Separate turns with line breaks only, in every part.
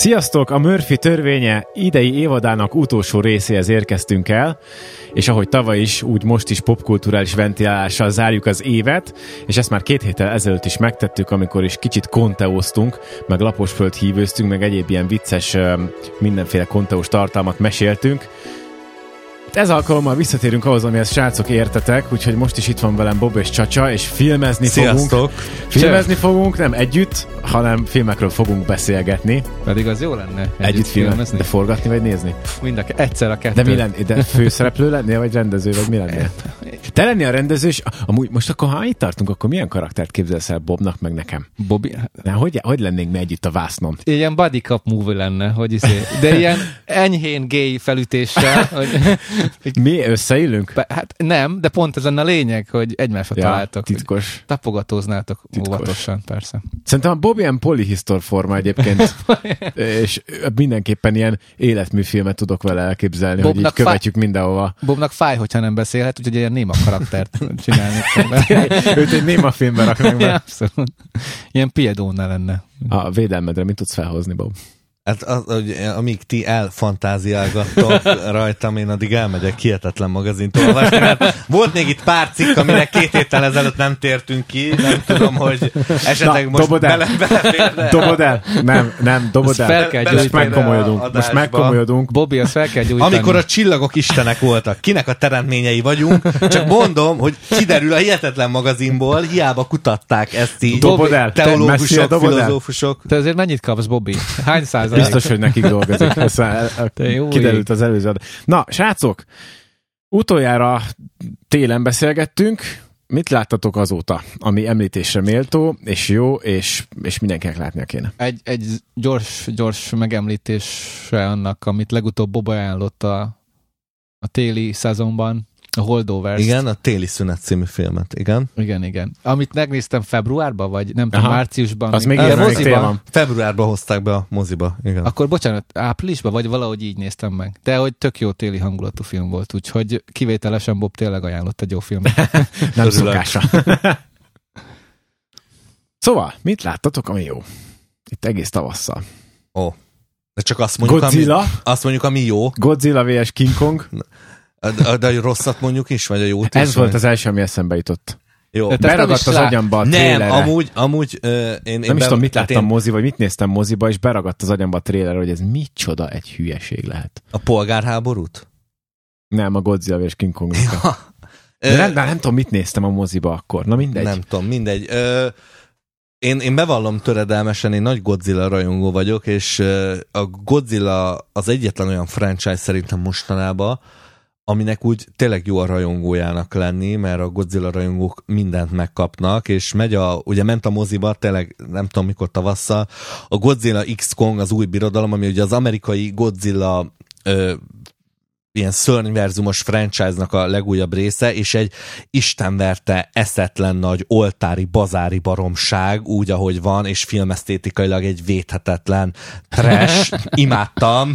Sziasztok! A Murphy törvénye idei évadának utolsó részéhez érkeztünk el, és ahogy tavaly is, úgy most is popkulturális ventilálással zárjuk az évet, és ezt már 2 héttel ezelőtt is megtettük, amikor is kicsit konteóztunk, meg laposföld hívőztünk, meg egyéb ilyen vicces, mindenféle konteós tartalmat meséltünk. Ez alkalommal visszatérünk ahhoz, amihez srácok értetek, úgyhogy most is itt van velem Bob és Csacsa, és filmezni
Sziasztok.
fogunk. Filmezni fogunk, nem együtt, hanem filmekről fogunk beszélgetni.
Pedig az jó lenne
Együtt filmezni. De forgatni vagy nézni?
Egyszer a kettő.
De mi lenni? De főszereplő lennél, vagy rendező, vagy mi lennél? Te lennél a rendező, és amúgy most akkor, ha itt tartunk, akkor milyen karaktert képzelsz el Bobnak, meg nekem?
Bobby?
Na, hogy lennénk mi együtt a vásznon?
Ilyen buddy cup movie lenne, de ilyen enyhén gay felütéssel.
Mi összeillünk?
Hát nem, de pont ez lenne a lényeg, hogy egymásra találtok.
Titkos.
Tapogatóznátok óvatosan, persze.
Szerintem a Bob ilyen polihisztor forma egyébként, és mindenképpen ilyen életműfilmet tudok vele elképzelni, Bobnak hogy így követjük mindenhova.
Bobnak fáj, hogyha nem beszélhet, úgyhogy ilyen néma karaktert csinálni.
Őt egy néma filmben raknak be.
Abszolút. Ilyen Piedónál lenne.
A védelmedre mit tudsz felhozni, Bob?
Hát amíg ti elfantáziálgattok rajtam, én addig elmegyek Hihetetlen magazint olvasni, mert volt még itt pár cikk, amire 2 héttel ezelőtt nem tértünk ki, nem tudom, hogy esetleg most beleférne.
Dobod el. Nem, dobod el. Most megkomolyodunk.
Bobby, azt fel kell gyújtani.
Amikor a csillagok istenek voltak, kinek a teremtményei vagyunk, csak mondom, hogy kiderül a Hihetetlen magazinból, hiába kutatták ezt így.
Dobod el.
Teológusok, filozófusok.
Te azért mennyit kapsz, Bobby? Hány százalék?
Biztos, hogy nekik dolgozik. Kiderült az előző adat. Na, srácok, utoljára télen beszélgettünk. Mit láttatok azóta, ami említésre méltó, és jó, és mindenkinek látnia kéne?
Egy gyors megemlítése annak, amit legutóbb Bob ajánlott a téli szezonban, a Holdovers.
Igen, a Téli szünet című filmet, igen.
Igen. Amit megnéztem februárban, vagy nem tudom, márciusban.
Az még van.
Februárban hozták be a moziba, igen.
Akkor bocsánat, áprilisban, vagy valahogy így néztem meg. De hogy tök jó téli hangulatú film volt, úgyhogy kivételesen Bob tényleg ajánlott egy jó filmet.
Nem szokása. Szóval, mit láttatok, ami jó? Itt egész tavasszal.
De csak azt mondjuk, ami jó.
Godzilla vs. King Kong.
De a rosszat mondjuk is, vagy a jót is?
Ez volt az első, ami eszembe jutott.
Jó.
Beragadt az agyamba a trailerre.
Nem, amúgy én
nem is tudom, mit láttam moziba, vagy mit néztem moziba, és beragadt az agyamba a trailerre, hogy ez micsoda egy hülyeség lehet.
A polgárháborút?
Nem, a Godzilla vs. King Kong. Nem tudom, mit néztem a moziba akkor. Na mindegy.
Nem tudom, mindegy. Én bevallom töredelmesen, én nagy Godzilla rajongó vagyok, és a Godzilla az egyetlen olyan franchise szerintem mostanában, aminek úgy tényleg jó a rajongójának lenni, mert a Godzilla rajongók mindent megkapnak, és ugye ment a moziba, tényleg nem tudom mikor tavasszal, a Godzilla X Kong az új birodalom, ami ugye az amerikai Godzilla ilyen szörnyverzumos franchise-nak a legújabb része, és egy istenverte eszetlen nagy oltári, bazári baromság, úgy, ahogy van, és filmesztétikailag egy védhetetlen trash. Imádtam,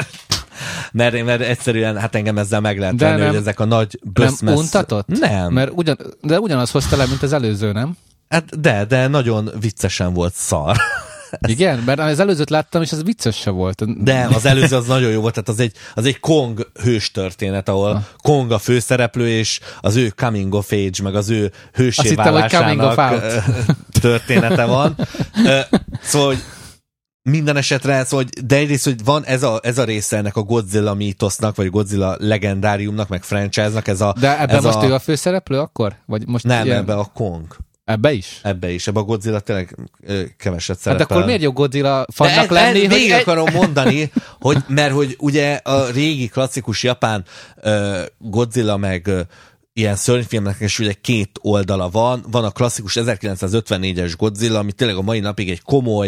mert egyszerűen hát engem ezzel meg lehet tenni, hogy ezek a nagy böszmesz...
Nem untatott?
Nem.
Mert ugyanaz hozta le, mint az előző, nem?
Hát de nagyon viccesen volt szar.
Igen, mert az előzőt láttam, és az vicces se volt.
De az előző az nagyon jó volt, tehát az egy Kong hős történet, ahol Kong a főszereplő, és az ő coming of age, meg az ő hőssé válásának története van. Szóval, hogy minden esetre, szóval, de egyrészt, hogy van ez a része ennek a Godzilla mítosznak, vagy Godzilla legendáriumnak, meg franchise-nak,
De ebben most ő a főszereplő akkor? Vagy most
nem, ebben a Kong.
Ebbe is?
Ebbe is. Ebbe a Godzilla tényleg keveset szerepel.
Hát akkor miért jó Godzilla fannak lenni?
Végig akarom mondani, mert hogy ugye a régi klasszikus japán Godzilla meg ilyen szörnyfilmnek is ugye 2 oldala van. Van a klasszikus 1954-es Godzilla, ami tényleg a mai napig egy komoly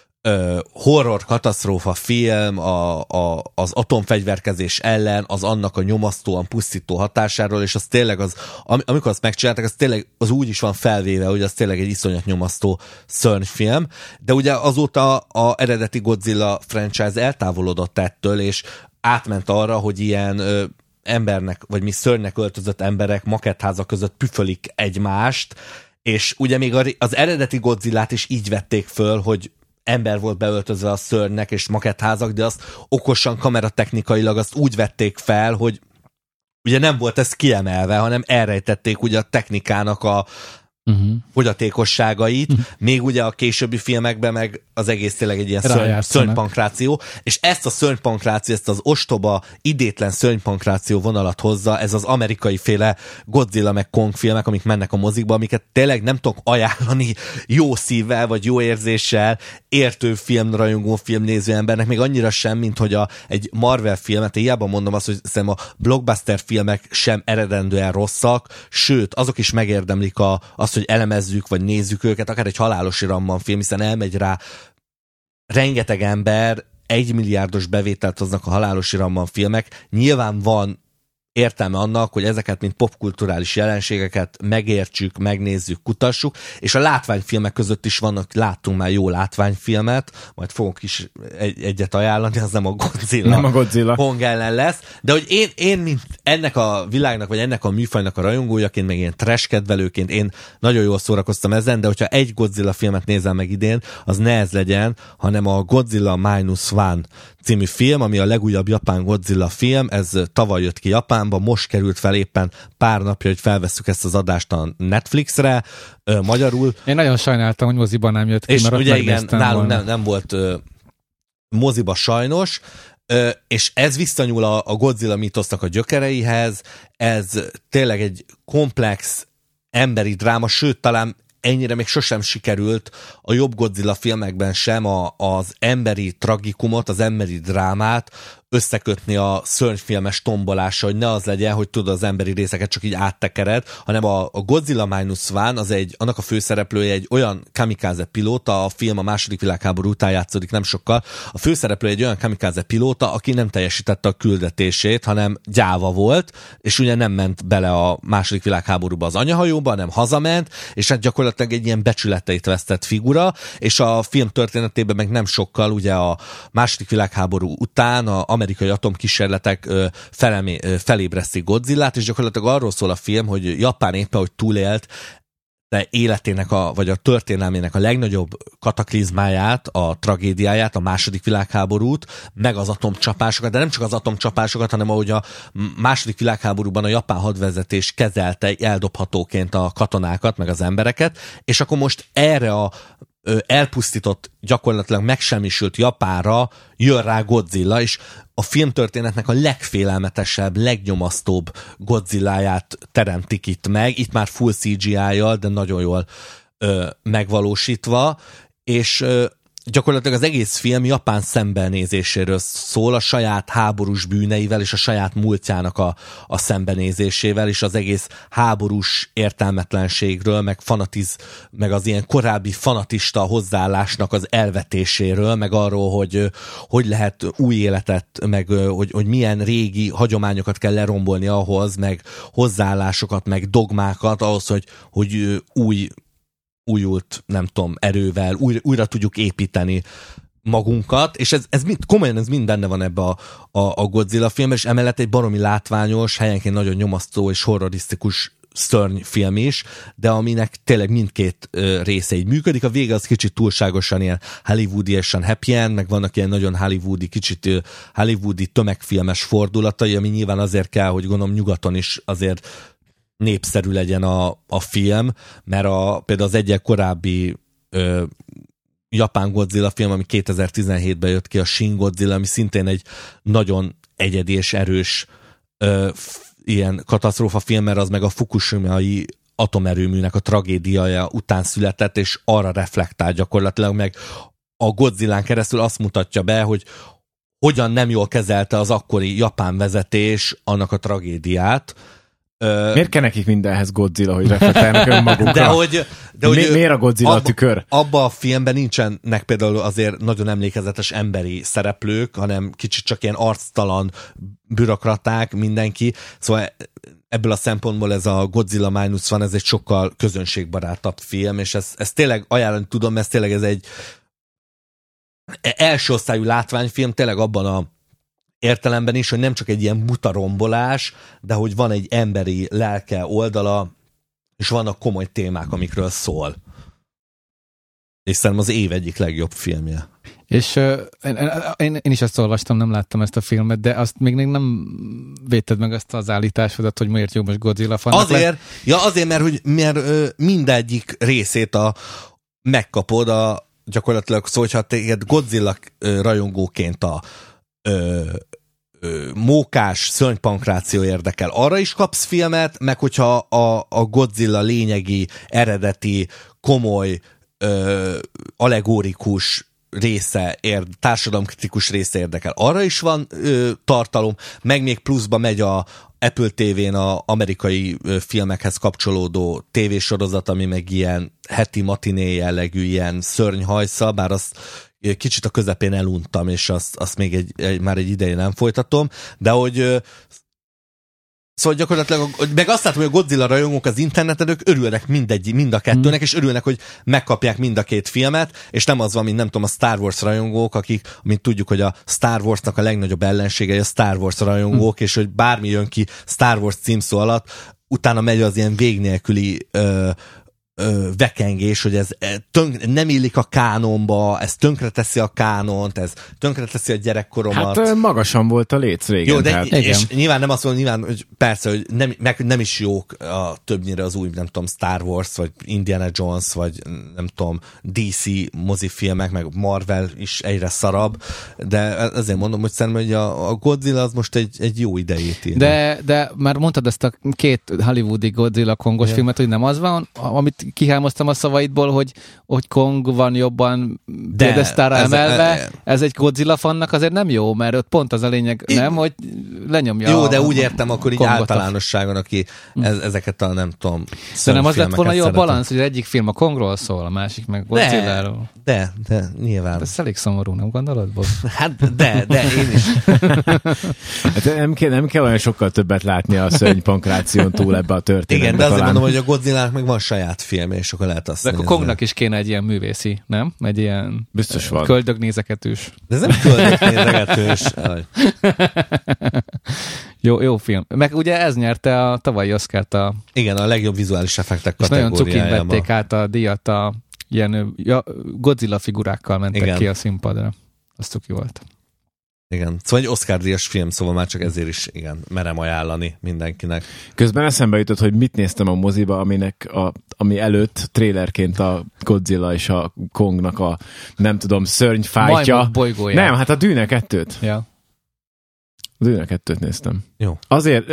horror katasztrófa film az atomfegyverkezés ellen, az annak a nyomasztóan pusztító hatásáról, és az tényleg amikor azt megcsinálták, az tényleg az úgy is van felvéve, hogy az tényleg egy iszonyat nyomasztó szörnyfilm, de ugye azóta a eredeti Godzilla franchise eltávolodott ettől, és átment arra, hogy ilyen embernek, vagy mi szörnynek öltözött emberek makettházak között püfölik egymást, és ugye még az eredeti Godzillát is így vették föl, hogy ember volt beöltözve a szörnynek, és makettházak, de azt okosan kameratechnikailag azt úgy vették fel, hogy ugye nem volt ez kiemelve, hanem elrejtették ugye a technikának a fogyatékosságait, még ugye a későbbi filmekben meg az egész tényleg egy ilyen szörnypankráció, és ezt a szörnypankráció, ezt az ostoba, idétlen szörnypankráció vonalat hozza, ez az amerikai féle Godzilla meg Kong filmek, amik mennek a mozikba, amiket tényleg nem tudok ajánlani jó szívvel, vagy jó érzéssel értő filmrajongó filmnéző embernek, még annyira sem, mint hogy egy Marvel filmet, én hiába mondom azt, hogy szerintem a blockbuster filmek sem eredendően rosszak, sőt, azok is megérdemlik azt, hogy elemezzük, vagy nézzük őket, akár egy Halálos Iramban film, hiszen elmegy rá rengeteg ember, 1 milliárdos bevételt hoznak a Halálos Iramban filmek. Nyilván van értelme annak, hogy ezeket, mint popkulturális jelenségeket megértsük, megnézzük, kutassuk, és a látványfilmek között is vannak, láttunk már jó látványfilmet, majd fogok is egyet ajánlani, az nem a Godzilla.
Nem a Godzilla.
Kong ellen lesz, de hogy én mint ennek a világnak, vagy ennek a műfajnak a rajongójaként, meg ilyen trash kedvelőként, én nagyon jól szórakoztam ezen, de hogyha egy Godzilla filmet nézel meg idén, az ne ez legyen, hanem a Godzilla Minus One című film, ami a legújabb japán Godzilla film, ez tavaly jött ki Japánba, most került fel éppen pár napja, hogy felvesszük ezt az adást a Netflixre, magyarul.
Én nagyon sajnáltam, hogy moziban nem jött ki,
és
mert
ugye igen, nálunk nem volt moziba sajnos, és ez visszanyúl a Godzilla mítosznak a gyökereihez, ez tényleg egy komplex emberi dráma, sőt, talán ennyire még sosem sikerült a jobb Godzilla filmekben sem az emberi tragikumot, az emberi drámát összekötni a szörnyfilmes tombolással, hogy ne az legyen, hogy tudod az emberi részeket csak így áttekered, hanem a Godzilla Minus One, annak a főszereplője egy olyan kamikaze pilóta, a film a II. Világháború után játszódik nem sokkal, a főszereplője egy olyan kamikaze pilóta, aki nem teljesítette a küldetését, hanem gyáva volt, és ugye nem ment bele a II. Világháborúba az anyahajóba, hanem hazament, és hát gyakorlatilag egy ilyen becsületeit vesztett figura, és a film történetében meg nem sokkal, ugye a II. Világháború után a amerikai atomkísérletek felébresztik Godzillát, és gyakorlatilag arról szól a film, hogy Japán éppen, hogy túlélt de életének vagy a történelmének a legnagyobb kataklizmáját, a tragédiáját, a II. Világháborút, meg az atomcsapásokat, de nem csak az atomcsapásokat, hanem ahogy a II. Világháborúban a japán hadvezetés kezelte eldobhatóként a katonákat, meg az embereket, és akkor most erre a elpusztított, gyakorlatilag megsemmisült Japánra jön rá Godzilla, és a filmtörténetnek a legfélelmetesebb, legnyomasztóbb Godzilláját teremtik itt meg, itt már full CGI-jal, de nagyon jól megvalósítva, és gyakorlatilag az egész film Japán szembenézéséről szól, a saját háborús bűneivel és a saját múltjának a szembenézésével, és az egész háborús értelmetlenségről, meg az ilyen korábbi fanatista hozzáállásnak az elvetéséről, meg arról, hogy lehet új életet, meg hogy milyen régi hagyományokat kell lerombolni ahhoz, meg hozzáállásokat, meg dogmákat ahhoz, hogy újult, nem tudom, erővel, újra tudjuk építeni magunkat, és ez mind benne van ebbe a Godzilla filmben, és emellett egy baromi látványos, helyenként nagyon nyomasztó és horrorisztikus szörnyfilm is, de aminek tényleg mindkét része így működik. A vége az kicsit túlságosan ilyen hollywoodi-esen happy end, meg vannak ilyen nagyon hollywoodi, kicsit hollywoodi tömegfilmes fordulatai, ami nyilván azért kell, hogy gondolom nyugaton is azért népszerű legyen a film, mert például az egyik korábbi japán Godzilla film, ami 2017-ben jött ki, a Shin Godzilla, ami szintén egy nagyon egyedi és erős ilyen katasztrófa film, mert az meg a fukushimai atomerőműnek a tragédiája után született, és arra reflektál gyakorlatilag, meg a Godzillán keresztül azt mutatja be, hogy hogyan nem jól kezelte az akkori japán vezetés annak a tragédiát.
Miért kell nekik mindenhez Godzilla, hogy reflektálnak önmagukra?
De hogy
miért a Godzilla a tükör?
Abban a filmben nincsenek például azért nagyon emlékezetes emberi szereplők, hanem kicsit csak ilyen arctalan bürokraták, mindenki. Szóval ebből a szempontból ez a Godzilla Minus One, ez egy sokkal közönségbarátabb film, és ez tényleg ajánlani tudom, mert tényleg ez egy első osztályú látványfilm, tényleg abban a értelemben is, hogy nem csak egy ilyen buta rombolás, de hogy van egy emberi lelke oldala, és vannak komoly témák, amikről szól. És szerintem az év egyik legjobb filmje.
És én is ezt olvastam, nem láttam ezt a filmet, de azt még nem védted meg azt az állításodat, hogy miért jó most Godzilla fan.
Azért, mert mindegyik részét megkapod gyakorlatilag, szóval, hogyha téged Godzilla rajongóként a mókás szörnypankráció érdekel, arra is kapsz filmet, meg hogyha a Godzilla lényegi, eredeti, komoly, allegórikus része, társadalomkritikus része érdekel. Arra is van tartalom, meg még pluszba megy a Apple TV-n a amerikai filmekhez kapcsolódó tévésorozat, ami meg ilyen heti matiné jellegű, ilyen szörnyhajsza, bár azt kicsit a közepén eluntam, és azt még már egy ideje nem folytatom, de hogy szóval gyakorlatilag, meg azt látom, hogy a Godzilla rajongók az interneten, ők örülnek mind a kettőnek, és örülnek, hogy megkapják mind a két filmet, és nem az van, mint nem tudom, a Star Wars rajongók, akik, mint tudjuk, hogy a Star Warsnak a legnagyobb ellensége a Star Wars rajongók, és hogy bármi jön ki Star Wars címszó alatt, utána megy az ilyen vég nélküli vekengés, hogy ez nem illik a kánonba, ez tönkreteszi a kánont, ez tönkreteszi a gyerekkoromat.
Hát magasan volt a léc régen.
Jó, de és nyilván nem azt mondom, nyilván, hogy persze, hogy nem is jók többnyire az új, nem tudom, Star Wars, vagy Indiana Jones, vagy nem tudom, DC mozifilmek, meg Marvel is egyre szarabb, de azért mondom, hogy szerintem, hogy a Godzilla az most egy jó idejét ír.
De már mondtad ezt a két hollywoodi Godzilla kongos filmet, hogy nem az van, amit kihámoztam a szavaidból, hogy Kong van jobban piedesztára emelve, ez egy Godzilla fannak azért nem jó, mert ott pont az a lényeg, nem, hogy lenyomja.
Jó, de úgy értem akkor így általánosságon, aki ezeket a nem tudom.
De nem az lett volna jó a balansz, hogy egyik film a Kongról szól, a másik meg Godzilláról.
De nyilván.
Ez elég szomorú, nem gondolod, Bob?
Hát de én is.
Hát nem kell olyan sokkal többet látni a szörnypankráción túl ebbe a történetbe.
Igen, de azért mondom, hogy a Godzillának meg van saját filmje, és akkor lehet azt
de akkor Kongnak is kéne egy ilyen művészi, nem? Egy ilyen
biztos van.
Köldögnézeketős.
De ez nem köldögnézeketős.
Jó film. Meg ugye ez nyerte a tavalyi Oscart
igen, a legjobb vizuális effektek kategóriájában.
És nagyon cukin vették át a díjat ilyen Godzilla figurákkal mentek ki a színpadra. Az cuki volt.
Igen, szóval egy Oscar-díjas film, szóval már csak ezért is, igen, merem ajánlani mindenkinek.
Közben eszembe jutott, hogy mit néztem a moziba, ami előtt trélerként a Godzilla és a Kongnak a, nem tudom, szörnyfájtja.
Majmok bolygója.
Nem, hát a Dűne 2-t.
Ja.
A Dűne 2-t néztem.
Jó.
Azért...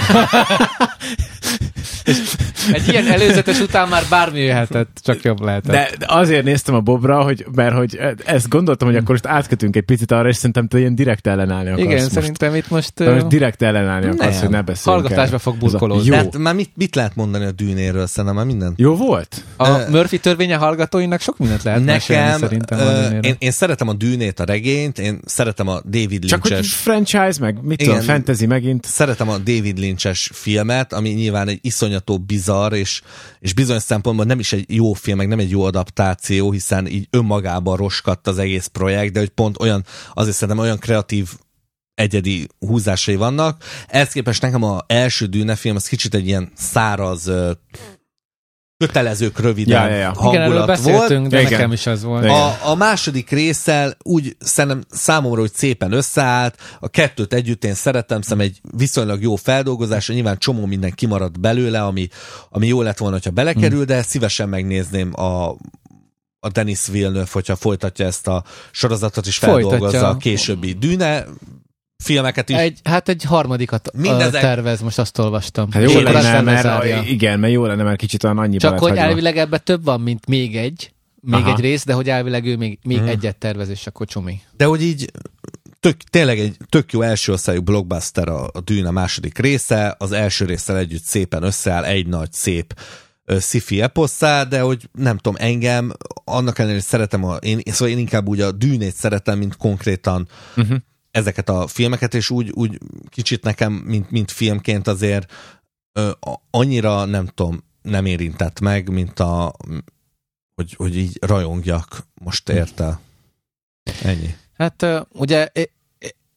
Egy ilyen előzetes után már bármi jöhetett, csak jobb lehetett.
De azért néztem a Bobra, mert hogy ezt gondoltam, hogy akkor most átkötünk egy picit arra, és szerintem te ilyen direkt ellenállni akarsz.
Igen,
most.
Szerintem itt most
direkt ellenállni akarsz, hogy ne beszéljünk.
Hallgatásba fog burkolózni.
De hát már mit lehet mondani a Dűnéről? Szerintem már minden.
Jó volt?
A Murphy törvénye hallgatóinak sok mindent lehet mesélni szerintem.
Én szeretem a Dűnét, a regényt, én szeretem a David Lynch-es...
Csak hogy franchise, meg mit tudom, fantasy megint.
Szeretem a David Lynch-es filmet, ami nyilván egy iszonyató bizarr, és bizonyos szempontból nem is egy jó film, meg nem egy jó adaptáció, hiszen így önmagában roskadt az egész projekt, de hogy pont olyan, azért szerintem olyan kreatív egyedi húzásai vannak. Ehhez képest nekem az első Dűne film, az kicsit egy ilyen száraz, kötelezők röviden hangulat volt.
De nekem is az volt.
A második résszel úgy szerintem számomra, hogy szépen összeállt, a kettőt együtt én szeretem, szerintem egy viszonylag jó feldolgozás, nyilván csomó minden kimaradt belőle, ami jó lett volna, hogyha belekerül, de szívesen megnézném a Denis Villeneuve, hogyha folytatja ezt a sorozatot, és feldolgozza a későbbi Dűne filmeket is.
Egy harmadikat tervez, most azt olvastam.
Hát jó lenne, mert jó lenne, mert kicsit olyan annyiban
csak hogy elvileg ebben több van, mint még egy rész, de hogy elvileg ő még egyet tervez, és akkor csumi.
De hogy így tényleg egy tök jó első osztályú blockbuster a Dűne második része, az első résszel együtt szépen összeáll egy nagy szép sci-fi eposszá, de hogy nem tudom, engem annak ellenére, hogy szeretem szóval én inkább úgy a Dűnét szeretem, mint konkrétan ezeket a filmeket, és úgy kicsit nekem, mint filmként azért annyira nem tudom, nem érintett meg, mint hogy így rajongjak most érte. Ennyi.
Hát ugye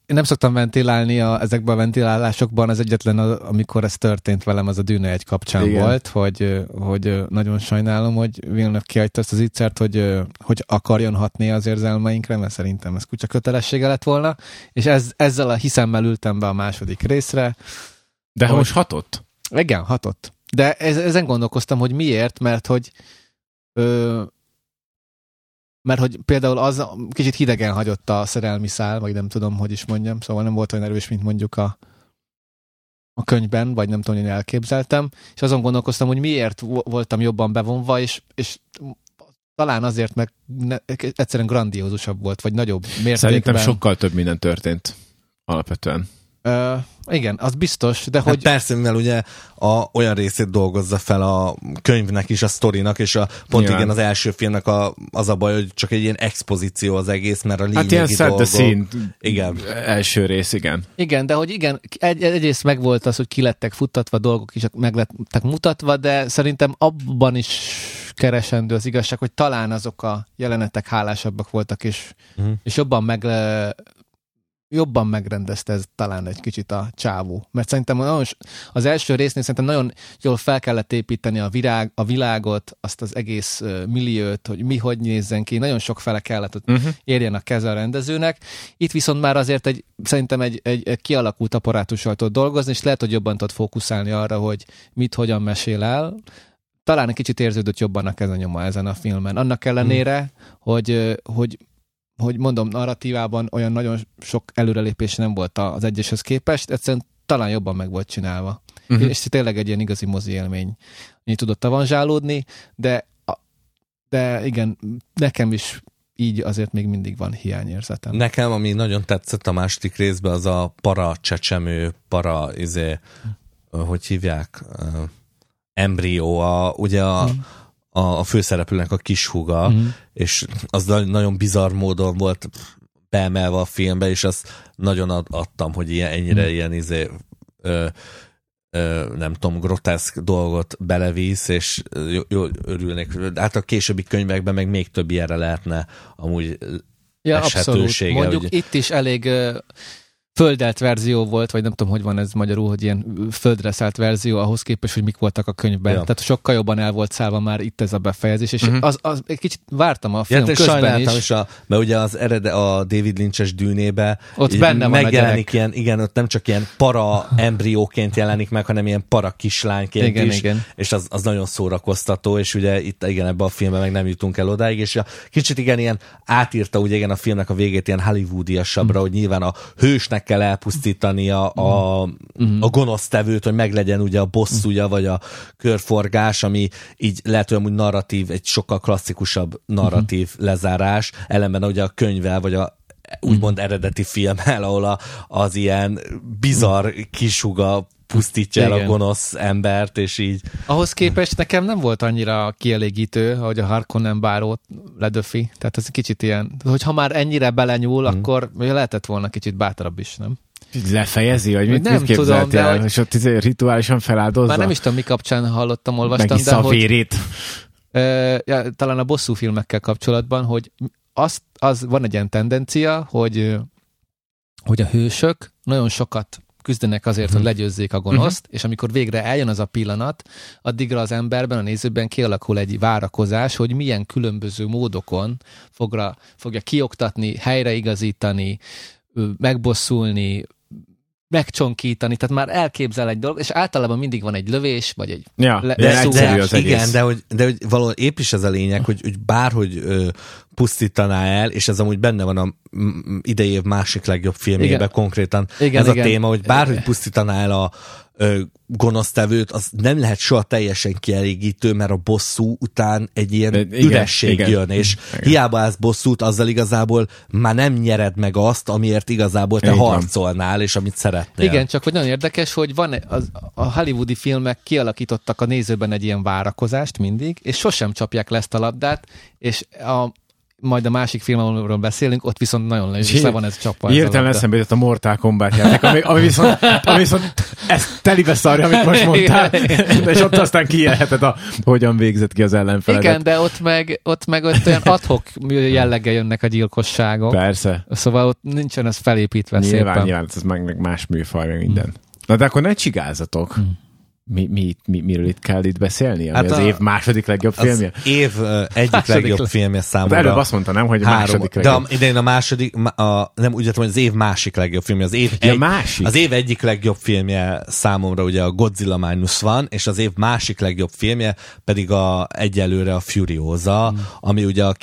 nem szoktam ventilálni ezekben a ventilálásokban, az egyetlen, amikor ez történt velem, az a Dune 1 kapcsán igen. volt, hogy nagyon sajnálom, hogy Villeneuve kihagyta ezt az ígyszert, hogy akarjon hatni az érzelmeinkre, mert szerintem ez kutya kötelessége lett volna, és ezzel a hiszemmel ültem be a második részre.
De most hatott?
Igen, hatott. De ezen gondolkoztam, hogy miért, mert hogy például az kicsit hidegen hagyott a szerelmi szál, vagy nem tudom, hogy is mondjam, szóval nem volt olyan erős, mint mondjuk a könyvben, vagy nem tudom, hogy elképzeltem, és azon gondolkoztam, hogy miért voltam jobban bevonva, és talán azért, mert egyszerűen grandiózusabb volt, vagy nagyobb mértékben.
Szerintem sokkal több minden történt alapvetően.
Igen, az biztos, de
hát
hogy...
Persze, mivel ugye olyan részét dolgozza fel a könyvnek is, a sztorinak, és pont igen, az első filmnek az a baj, hogy csak egy ilyen expozíció az egész, mert a lényegi dolgok... Hát ilyen
set the scene igen. Első rész, igen.
Igen, de hogy igen, egyrészt megvolt az, hogy ki lettek futtatva, dolgok is meg lettek mutatva, de szerintem abban is keresendő az igazság, hogy talán azok a jelenetek hálásabbak voltak, és jobban megrendezte ez talán egy kicsit a csávó. Mert szerintem az első résznél szerintem nagyon jól fel kellett építeni a világot, azt az egész milliót, hogy hogy nézzen ki. Nagyon sok fele kellett, hogy érjen a keze a rendezőnek. Itt viszont már azért szerintem egy kialakult apparátussal tud dolgozni, és lehet, hogy jobban tud fókuszálni arra, hogy hogyan mesél el. Talán egy kicsit érződött jobban a kezenyoma ezen a filmen. Annak ellenére, hogy mondom, narratívában olyan nagyon sok előrelépés nem volt az egyeshez képest, egyszerűen talán jobban meg volt csinálva. És tényleg egy ilyen igazi mozi élmény. Így tudott avanzsálódni, de igen, nekem is így azért még mindig van hiányérzetem.
Nekem, ami nagyon tetszett a második részben, az a para-csecsemő, hogy hívják? Embrió, ugye a főszereplőnek a kishúga, és az nagyon bizarr módon volt beemelve a filmbe, és azt nagyon adtam, hogy ennyire ilyen nem tudom, groteszk dolgot belevisz, és jól örülnék. Hát a későbbi könyvekben meg még több ilyenre lehetne amúgy eshetősége.
Mondjuk ugye... itt is elég földelt verzió volt, vagy nem tudom, hogy van ez magyarul, hogy ilyen földre szállt verzió ahhoz képest, hogy mik voltak a könyvben. Ja. Tehát sokkal jobban el volt szállva már itt ez a befejezés, és az egy kicsit vártam a film közben is.
Mert ugye a David Lynch-es Dűnébe
ott benne van
megjelenik ilyen, igen, ott nem csak ilyen para embrióként jelenik meg, hanem ilyen para kislányként
igen,
is,
igen.
És az nagyon szórakoztató, és ugye itt igen, ebben a filmben meg nem jutunk el odáig, és kicsit igen, ilyen átírta ugye igen a filmnek a végét ilyen hollywoodiasabbra, hogy nyilván a hősnek kell elpusztítani a gonosztevőt, hogy meglegyen ugye a bosszúja, vagy a körforgás, ami így lehet, hogy amúgy narratív, egy sokkal klasszikusabb narratív lezárás, ellenben ugye a könyvvel, vagy a úgymond eredeti filmmel, ahol az ilyen bizarr kisuga pusztítja el a gonosz embert, és így...
Ahhoz képest nekem nem volt annyira kielégítő, hogy a Harkonnen bárót ledöfi. Tehát ez egy kicsit ilyen, hogyha már ennyire belenyúl, akkor lehetett volna kicsit bátarabb is, nem?
Lefejezi, vagy mit képzeltél el, és ott rituálisan feláldozza?
Már nem is tudom, mi kapcsán hallottam, olvastam,
megissza a vérét.
Talán a bosszú filmekkel kapcsolatban, hogy az van egy ilyen tendencia, hogy a hősök nagyon sokat küzdenek azért, hogy legyőzzék a gonoszt, és amikor végre eljön az a pillanat, addigra az emberben, a nézőben kialakul egy várakozás, hogy milyen különböző módokon fogja kioktatni, helyreigazítani, megbosszulni, megcsonkítani, tehát már elképzel egy dolgot, és általában mindig van egy lövés, vagy egy
leszúrás. Igen, de hogy valahol épp is ez a lényeg, hogy bárhogy pusztítaná el, és ez amúgy benne van a idei év másik legjobb filmjében konkrétan ez a téma, hogy bárhogy pusztítaná el a gonosztevőt, az nem lehet soha teljesen kielégítő, mert a bosszú után egy ilyen üresség jön, és hiába állsz bosszút, azzal igazából már nem nyered meg azt, amiért igazából te harcolnál, és amit szeretnél.
Igen, csak hogy nagyon érdekes, hogy van a hollywoodi filmek kialakítottak a nézőben egy ilyen várakozást mindig, és sosem csapják le ezt a labdát, és majd a másik film, amiről beszélünk, ott viszont nagyon le van ez csapva.
Hirtelen eszembe jutott a Mortal Kombat játék, ami viszont ezt telibe szarja, amit most mondtál, és ott aztán kijelheted, hogyan végzett ki az ellenfeledet.
Igen, de ott meg olyan ad-hoc jelleggel jönnek a gyilkosságok.
Persze.
Szóval ott nincsen ez felépítve szépen.
Nyilván, ez meg más műfaj, meg minden. Na de akkor ne csigázzatok. Miről itt kell itt beszélni? Ami az év második legjobb filmje?
Az év egyik legjobb filmje számomra.
De előbb azt mondta, nem, hogy második legjobb.
De én a második, nem úgy értem, hogy az év másik legjobb filmje. Az év egyik legjobb filmje számomra ugye a Godzilla Minus One, és az év másik legjobb filmje pedig egyelőre a Furiosa, ami ugye a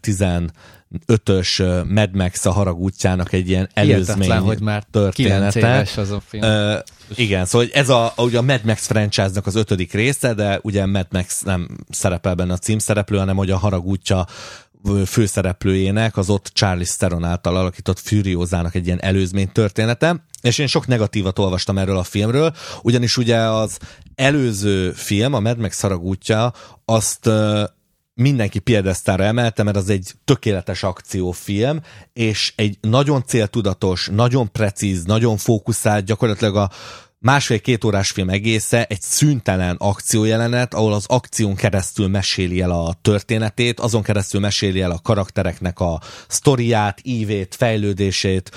2015-ös Mad Max a Harag útjának egy ilyen előzmény
hogy már
története.
9 éves az a film.
Igen, szóval ez ugye a Mad Max franchise-nak az 5. része, de ugye Mad Max nem szerepel benne a címszereplő, hanem hogy a Harag útja főszereplőjének, az ott Charlize Theron által alakított Furiosának egy ilyen előzmény története, és én sok negatívat olvastam erről a filmről, ugyanis ugye az előző film, a Mad Max Harag útja, azt mindenki piedesztára emelte, mert az egy tökéletes akciófilm, és egy nagyon céltudatos, nagyon precíz, nagyon fókuszált, gyakorlatilag a 1,5-2 órás film egésze egy szüntelen akciójelenet, ahol az akción keresztül meséli el a történetét, azon keresztül meséli el a karaktereknek a sztoriát, ívét, fejlődését,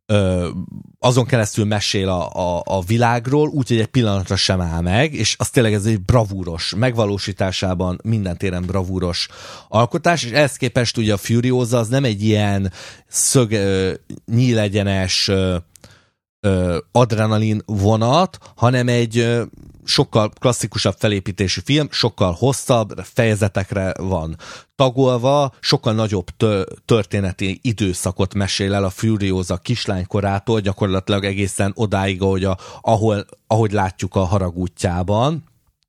azon keresztül mesél a világról, úgyhogy egy pillanatra sem áll meg, és az tényleg ez egy bravúros, megvalósításában minden téren bravúros alkotás, és ehhez képest ugye a Furiosa az nem egy ilyen nyílegyenes adrenalin vonat, hanem egy sokkal klasszikusabb felépítésű film, sokkal hosszabb, fejezetekre van tagolva, sokkal nagyobb történeti időszakot mesél el a Furiosa kislánykorától, gyakorlatilag egészen odáig, ahogy látjuk a Harag útjában.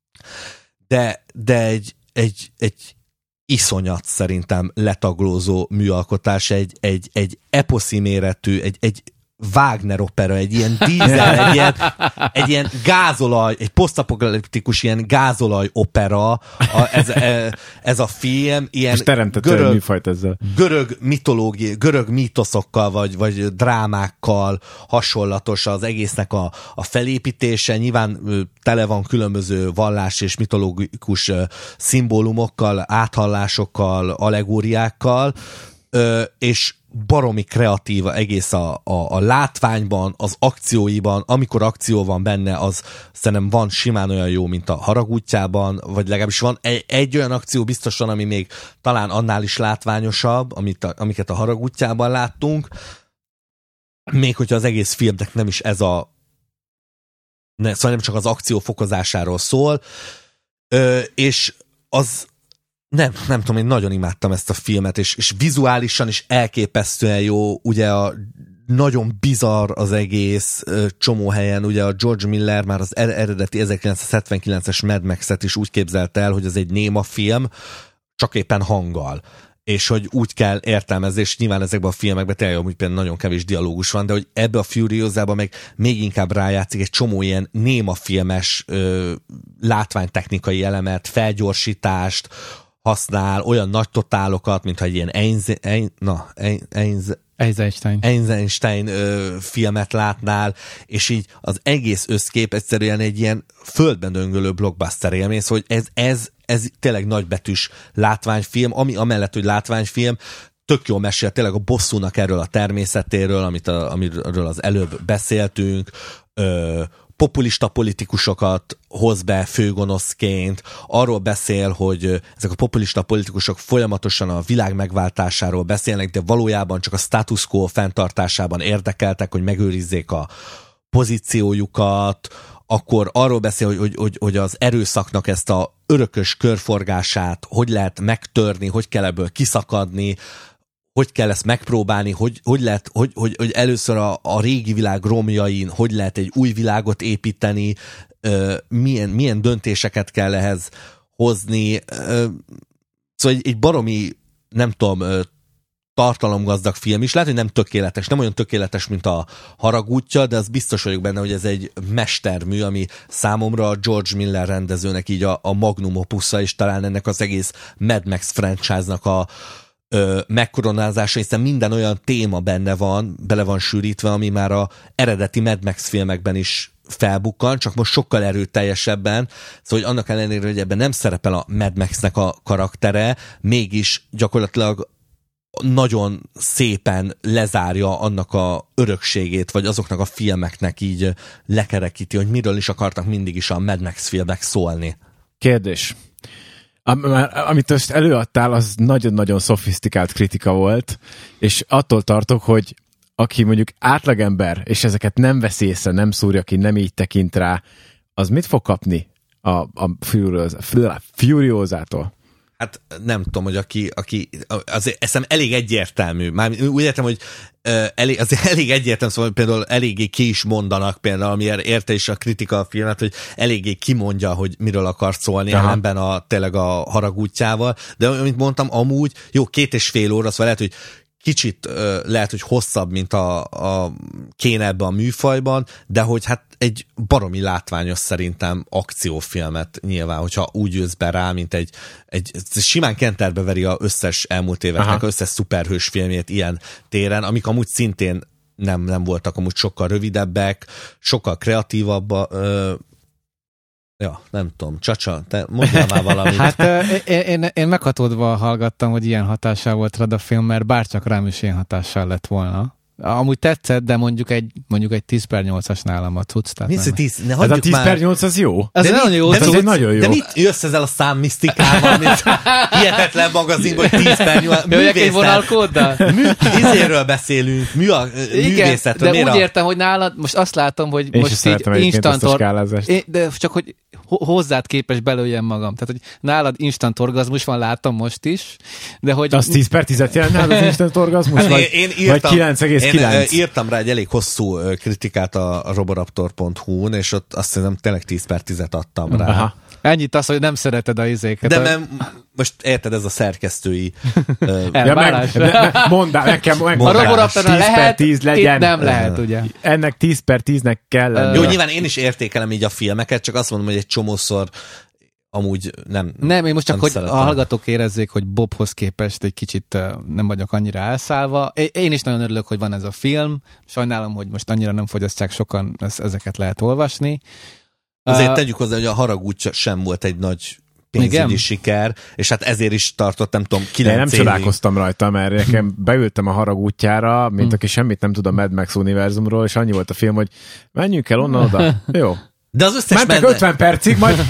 De egy iszonyat szerintem letaglózó műalkotás, egy eposzi méretű, egy Wagner opera, egy ilyen dízel, egy ilyen gázolaj, egy posztapokaliptikus ilyen gázolaj opera, ez a film, ilyen görög mitológia, görög mítoszokkal, vagy drámákkal hasonlatos az egésznek a felépítése, nyilván tele van különböző vallás és mitológikus szimbólumokkal, áthallásokkal, allegóriákkal, és baromi kreatív egész a látványban, az akcióiban, amikor akció van benne, az szerintem van simán olyan jó, mint a Harag útjában, vagy legalábbis van egy olyan akció biztosan, ami még talán annál is látványosabb, amiket a Harag útjában láttunk, még hogyha az egész filmnek nem is ez szóval nem csak az akció fokozásáról szól, és az nem tudom, én nagyon imádtam ezt a filmet, és vizuálisan is elképesztően jó, ugye nagyon bizarr az egész csomó helyen, ugye a George Miller már az eredeti 1979-es Mad Max-et is úgy képzelte el, hogy ez egy néma film, csak éppen hanggal. És hogy úgy kell értelmezni, és nyilván ezekben a filmekben tényleg hogy például nagyon kevés dialógus van, de hogy ebbe a Furiosában meg még inkább rájátszik egy csomó ilyen néma filmes látványtechnikai elemet, felgyorsítást használ, olyan nagy totálokat, mintha egy ilyen Einstein filmet látnál, és így az egész összkép egyszerűen egy ilyen földben döngölő blockbuster élmény, hogy ez tényleg nagybetűs látványfilm, ami amellett, hogy látványfilm, tök jól mesél tényleg a bosszúnak erről a természetéről, amiről az előbb beszéltünk, populista politikusokat hoz be főgonoszként, arról beszél, hogy ezek a populista politikusok folyamatosan a világ megváltásáról beszélnek, de valójában csak a status quo fenntartásában érdekeltek, hogy megőrizzék a pozíciójukat, akkor arról beszél, hogy az erőszaknak ezt a örökös körforgását hogy lehet megtörni, hogy kell ebből kiszakadni, hogy kell ezt megpróbálni, hogy lehet, hogy először a régi világ romjain, hogy lehet egy új világot építeni, milyen döntéseket kell ehhez hozni. Szóval egy baromi, nem tudom, tartalomgazdag film is. Lehet, hogy nem tökéletes, nem olyan tökéletes, mint a Harag útja, de az biztos vagyok benne, hogy ez egy mestermű, ami számomra a George Miller rendezőnek így a magnum opusza, és talán ennek az egész Mad Max franchise-nak a megkoronázása, hiszen minden olyan téma bele van sűrítve, ami már a eredeti Mad Max filmekben is felbukkan, csak most sokkal erőteljesebben, szóval hogy annak ellenére, hogy ebben nem szerepel a Mad Maxnek a karaktere, mégis gyakorlatilag nagyon szépen lezárja annak a örökségét, vagy azoknak a filmeknek így lekerekíti, hogy miről is akartak mindig is a Mad Max filmek szólni.
Kérdés. Amit most előadtál, az nagyon-nagyon szofisztikált kritika volt, és attól tartok, hogy aki mondjuk átlagember, és ezeket nem veszi észre, nem szúrja ki, nem így tekint rá, az mit fog kapni a Furiózától?
Hát nem tudom, hogy aki azért eszem elég egyértelmű. Már úgy értem, hogy elég egyértelmű, szóval például eléggé ki is mondanak például, amiért érte is a kritika a filmet, hogy eléggé kimondja, hogy miről akar szólni, ellenben tényleg a haragútjával. De amit mondtam, amúgy jó, 2,5 óra, szóval lehet, hogy kicsit lehet, hogy hosszabb, mint a kéne ebbe a műfajban, de hogy hát egy baromi látványos szerintem akciófilmet nyilván, hogyha úgy jössz be rá, mint egy simán kenterbe veri az összes elmúlt éveknek, összes szuperhős filmjét ilyen téren, amik amúgy szintén nem voltak, amúgy sokkal rövidebbek, sokkal kreatívabbak. Ja, nem tudom. Csacsa, te mondjál már valamit.
Hát én meghatódva hallgattam, hogy ilyen hatással volt rád a film, mert bárcsak rám is ilyen hatással lett volna. Amúgy tetszett, de mondjuk egy 10/8-as nálam a cucc.
Mi ez a 10?
Ez a 10/8 az jó?
Ez nagyon jó.
Ez nagyon jó.
De mit jössz ezzel a számmisztikával, mint hihetetlen magazinban, hogy 10/8?
Jöjjek egy vonalkóddal?
Izéről beszélünk, művészetről.
De úgy értem, hogy nálad, most azt látom, hogy
én
most így instant
de
csak hogy hozzád képes belőjem magam. Tehát, hogy nálad instant orgazmus van, látom most is, de hogy...
Az 10/10 jelent nálad az instant orgazmus? Vagy 9,9?
Én írtam rá egy elég hosszú kritikát a roboraptor.hu-n, és ott azt hiszem tényleg 10/10 adtam rá.
Aha. Ennyit az, hogy nem szereted a izéket.
De most érted, ez a szerkesztői
elvárás.
Mondd nekem.
A roboraptornál lehet, 10 legyen. Itt nem lehet, ugye?
Ennek 10/10-nek kell lenni.
Jó, nyilván én is értékelem így a filmeket, csak azt mondom, hogy egy csomószor amúgy nem.
Nem, én most csak, hogy a hallgatók érezzék, hogy Bobhoz képest egy kicsit nem vagyok annyira elszállva. Én is nagyon örülök, hogy van ez a film. Sajnálom, hogy most annyira nem fogyasztják sokan, ezeket lehet olvasni.
Azért tegyük hozzá, hogy a Haragút sem volt egy nagy pénzügyi siker, és hát ezért is tartott, nem tudom, 9 évig.
Nem csodálkoztam rajta, mert nekem beültem a Haragútjára, mint aki semmit nem tud a Mad Max univerzumról, és annyi volt a film, hogy menjünk el onnan oda. Jó.
De az összes
mentek 50 percig, majd...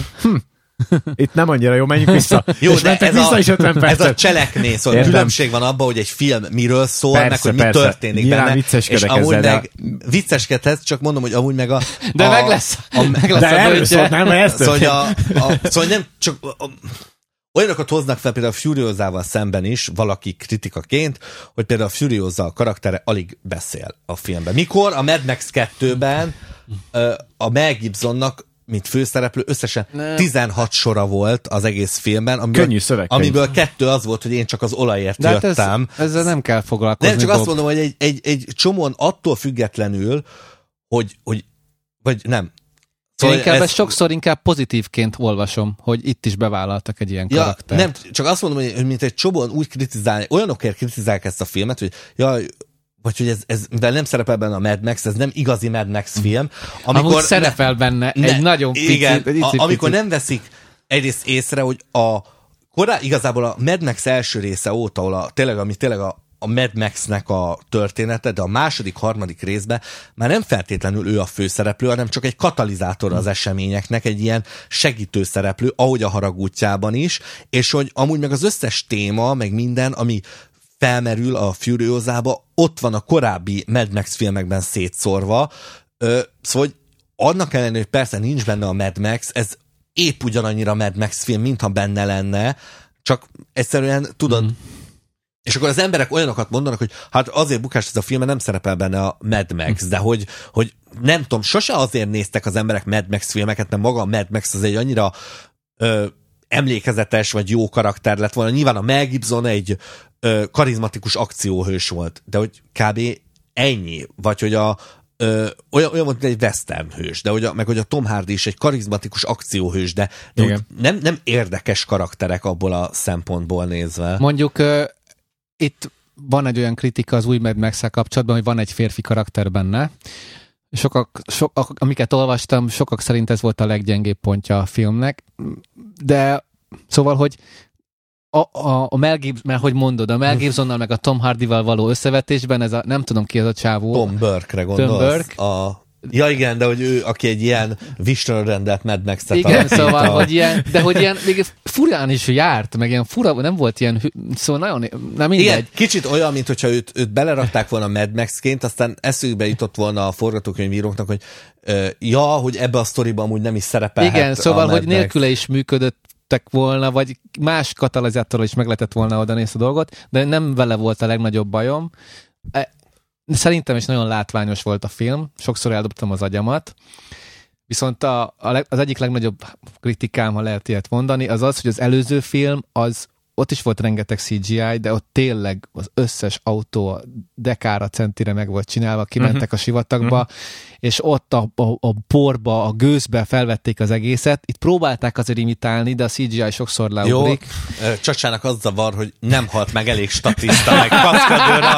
Itt nem annyira jó, menjünk vissza.
Jó, de ez a cselekmény, szóval
Értem.
Különbség van abban, hogy egy film miről szól,
persze,
meg hogy mi történik
nyilván
benne.
Vicceskedek
és amúgy
ezzel,
meg vicceskedhetsz, csak mondom, hogy amúgy meg
de meg lesz.
De erről szólt, nem ezt.
Szóval nem csak... Olyanokat hoznak fel például a Furiózával szemben is, valaki kritikaként, hogy például a Furióza a karaktere alig beszél a filmben. Mikor a Mad Max 2-ben a Mel Gibsonnak mint főszereplő összesen 16 sora volt az egész filmben, amiből 2 az volt, hogy én csak az olajért jöttem.
Ezzel nem kell foglalkozni.
Nem, csak azt mondom, hogy egy csomóan attól függetlenül, hogy vagy nem.
Szóval én sokszor inkább pozitívként olvasom, hogy itt is bevállaltak egy ilyen karaktert.
Nem, csak azt mondom, hogy mint egy csomóan úgy kritizálni, olyanokért kritizálják ezt a filmet, hogy vagy hogy ez mivel nem szerepel benne a Mad Max, ez nem igazi Mad Max film.
Amikor szerepel benne egy nagyon picit.
Igen, amikor nem veszik egyrészt észre, hogy igazából a Mad Max első része óta, ahol tényleg a Mad Maxnek a története, de a második, harmadik részben már nem feltétlenül ő a főszereplő, hanem csak egy katalizátor az eseményeknek, egy ilyen segítő szereplő, ahogy a Haragútjában is, és hogy amúgy meg az összes téma, meg minden, ami felmerül a Furiózába, ott van a korábbi Mad Max filmekben szétszórva, szóval annak ellenére, hogy persze nincs benne a Mad Max, ez épp ugyanannyira Mad Max film, mintha benne lenne, csak egyszerűen tudod, és akkor az emberek olyanokat mondanak, hogy hát azért bukás ez a film, mert nem szerepel benne a Mad Max, de hogy nem tudom, sose azért néztek az emberek Mad Max filmeket, mert maga a Mad Max az egy annyira emlékezetes vagy jó karakter lett volna. Nyilván a Mel Gibson egy karizmatikus akcióhős volt, de hogy kb. Ennyi. Vagy hogy olyan volt, mint egy western hős, de hogy a Tom Hardy is egy karizmatikus akcióhős, de nem érdekes karakterek abból a szempontból nézve.
Mondjuk itt van egy olyan kritika az új Mad Max-szel kapcsolatban, hogy van egy férfi karakter benne. Amiket olvastam, sokak szerint ez volt a leggyengébb pontja a filmnek, de szóval, hogy a Mel Gibson, mert hogy mondod, a Mel Gibsonnal meg a Tom Hardyval való összevetésben, ez a, nem tudom ki az a csávó.
Tom Burke-re gondolsz.
Tom Burke.
Ja igen, de hogy ő, aki egy ilyen Vistra rendelt Mad Max-et
igen, szóval, hogy ilyen, de hogy ilyen, még furán is járt, meg ilyen fura, nem volt ilyen, szóval nagyon, nem mindegy.
Igen, kicsit olyan, mint hogyha őt belerakták volna Mad Max-ként, aztán eszükbe jutott volna a forgatókönyvíróknak, hogy hogy ebbe a sztoriban amúgy nem is szerepelhet.
Igen, szóval, hogy
Max.
nélküle is működöttek volna, vagy más katalizátorral is meg lehetett volna oda nézni a dolgot, de nem vele volt a legnagyobb bajom. Szerintem is nagyon látványos volt a film, sokszor eldobtam az agyamat, viszont az egyik legnagyobb kritikám, ha lehet ilyet mondani, az az, hogy az előző film, ott is volt rengeteg CGI, de ott tényleg az összes autó dekára, centire meg volt csinálva, kimentek a sivatagba, és ott a porba, a gőzbe felvették az egészet. Itt próbálták azért imitálni, de a CGI sokszor leugrik.
Jó, Csacsának az zavar, hogy nem halt meg elég statiszta, meg kaszkadőrra.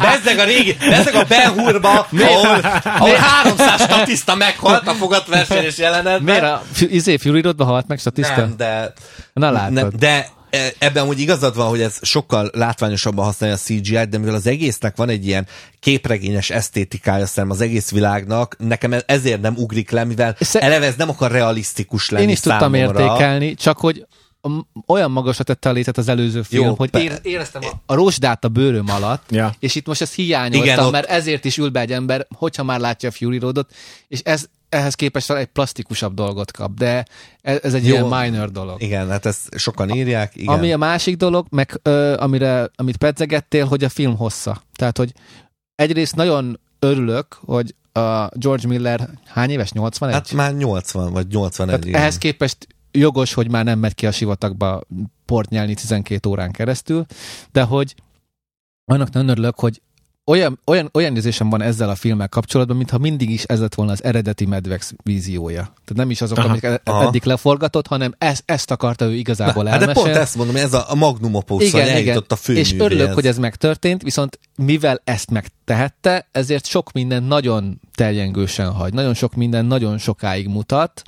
Bezzeg a Ben Hurba, ahol 300 statiszta meghalt a fogatversenyes jelenetben.
Miért a Fury Roadban halt meg statiszta?
Nem, de...
Na látod.
De ebben úgy igazad van, hogy ez sokkal látványosabban használja a CGI-t, de mivel az egésznek van egy ilyen képregényes esztétikája szerintem az egész világnak, nekem ezért nem ugrik le, mivel eleve ez nem akar realisztikus lenni.
Én is
számomra.
Tudtam értékelni, csak hogy olyan magasra tette a létet az előző film, jó, hogy éreztem a rozsdát a bőröm alatt, és itt most ezt hiányoltam, igen, mert ezért is ül be egy ember, hogyha már látja a Fury Roadot, és ehhez képest egy plastikusabb dolgot kap, de ez egy ilyen minor dolog.
Igen, hát ezt sokan írják. Igen.
Ami a másik dolog, meg amit pedzegettél, hogy a film hossza. Tehát, hogy egyrészt nagyon örülök, hogy a George Miller hány éves? 81?
Hát már 80 vagy 81.
Ehhez képest jogos, hogy már nem megy ki a sivatagba port nyelni 12 órán keresztül, de hogy annak nagyon örülök, hogy olyan érzésem van ezzel a filmmel kapcsolatban, mintha mindig is ez lett volna az eredeti Mad Max víziója. Tehát nem is azok, amik eddig leforgatott, hanem ezt akarta ő igazából elmesélni.
De pont ezt mondom, ez a magnum opus, hogy eljutott a főművéhez.
És örülök, hogy ez megtörtént, viszont mivel ezt megtehette, ezért sok minden nagyon terjengősen hagy. Nagyon sok minden nagyon sokáig mutat,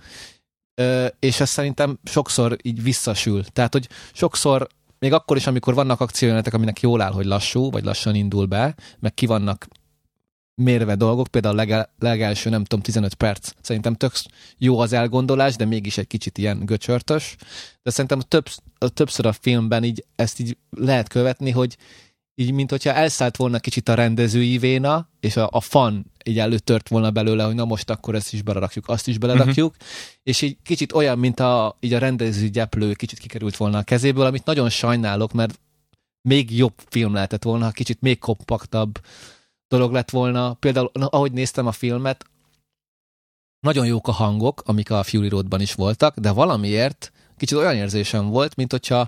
és ez szerintem sokszor így visszasül. Tehát, hogy sokszor még akkor is, amikor vannak akciójelenetek, aminek jól áll, hogy lassú, vagy lassan indul be, meg ki vannak mérve dolgok, például a legelső, nem tudom, 15 perc. Szerintem tök jó az elgondolás, de mégis egy kicsit ilyen göcsörtös. De szerintem többször a filmben így ezt így lehet követni, hogy így, mint hogyha elszállt volna kicsit a rendezői véna, és a fan így előtört volna belőle, hogy na most akkor ezt is belerakjuk, azt is belerakjuk, és így kicsit olyan, mint így a rendezői gyeplő kicsit kikerült volna a kezéből, amit nagyon sajnálok, mert még jobb film lehetett volna, ha kicsit még kompaktabb dolog lett volna. Például, ahogy néztem a filmet, nagyon jók a hangok, amik a Fury Roadban is voltak, de valamiért kicsit olyan érzésem volt, mint hogyha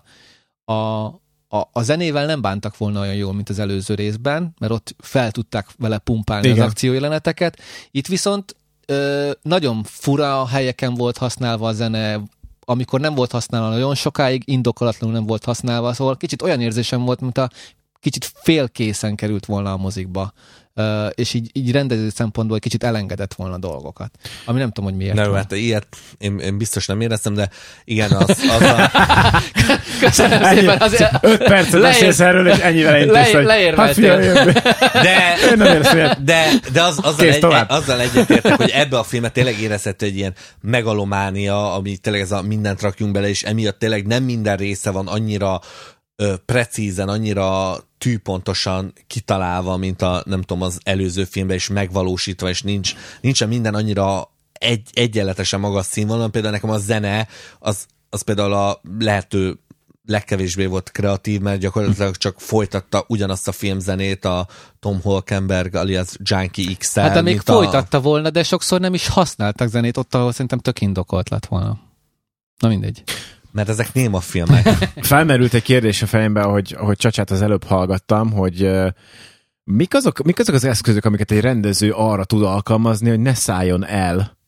a zenével nem bántak volna olyan jól, mint az előző részben, mert ott fel tudták vele pumpálni az akciójeleneteket. Itt viszont nagyon fura helyeken volt használva a zene, amikor nem volt használva nagyon sokáig, indokolatlanul nem volt használva, szóval kicsit olyan érzésem volt, mint a kicsit félkészen került volna a mozikba. És így rendező szempontból egy kicsit elengedett volna dolgokat. Ami nem tudom, hogy miért.
Nem, hát ilyet én biztos nem éreztem, de igen, az a...
Köszönöm szépen.
5 percet beszélsz erről, és ennyivel én
leérveltél.
De azzal egyetértek, hogy ebbe a filmet tényleg érezhető egy ilyen megalománia, ami tényleg ez a mindent rakjunk bele, és emiatt tényleg nem minden része van annyira precízen, annyira tűpontosan kitalálva, mint nem tudom, az előző filmben is megvalósítva, és nincsen minden annyira egyenletesen magas színvonalon. Például nekem a zene, az például a lehető legkevésbé volt kreatív, mert gyakorlatilag csak folytatta ugyanazt a filmzenét a Tom Holkenberg alias Junkie X-el.
Hát de még folytatta volna, de sokszor nem is használtak zenét ott, ahol szerintem tök indokolt lett volna. Na mindegy.
Mert ezek néma filmek.
Felmerült egy kérdés a fejemben, hogy Csacsát az előbb hallgattam, hogy mik azok az eszközök, amiket egy rendező arra tud alkalmazni, hogy ne szálljon el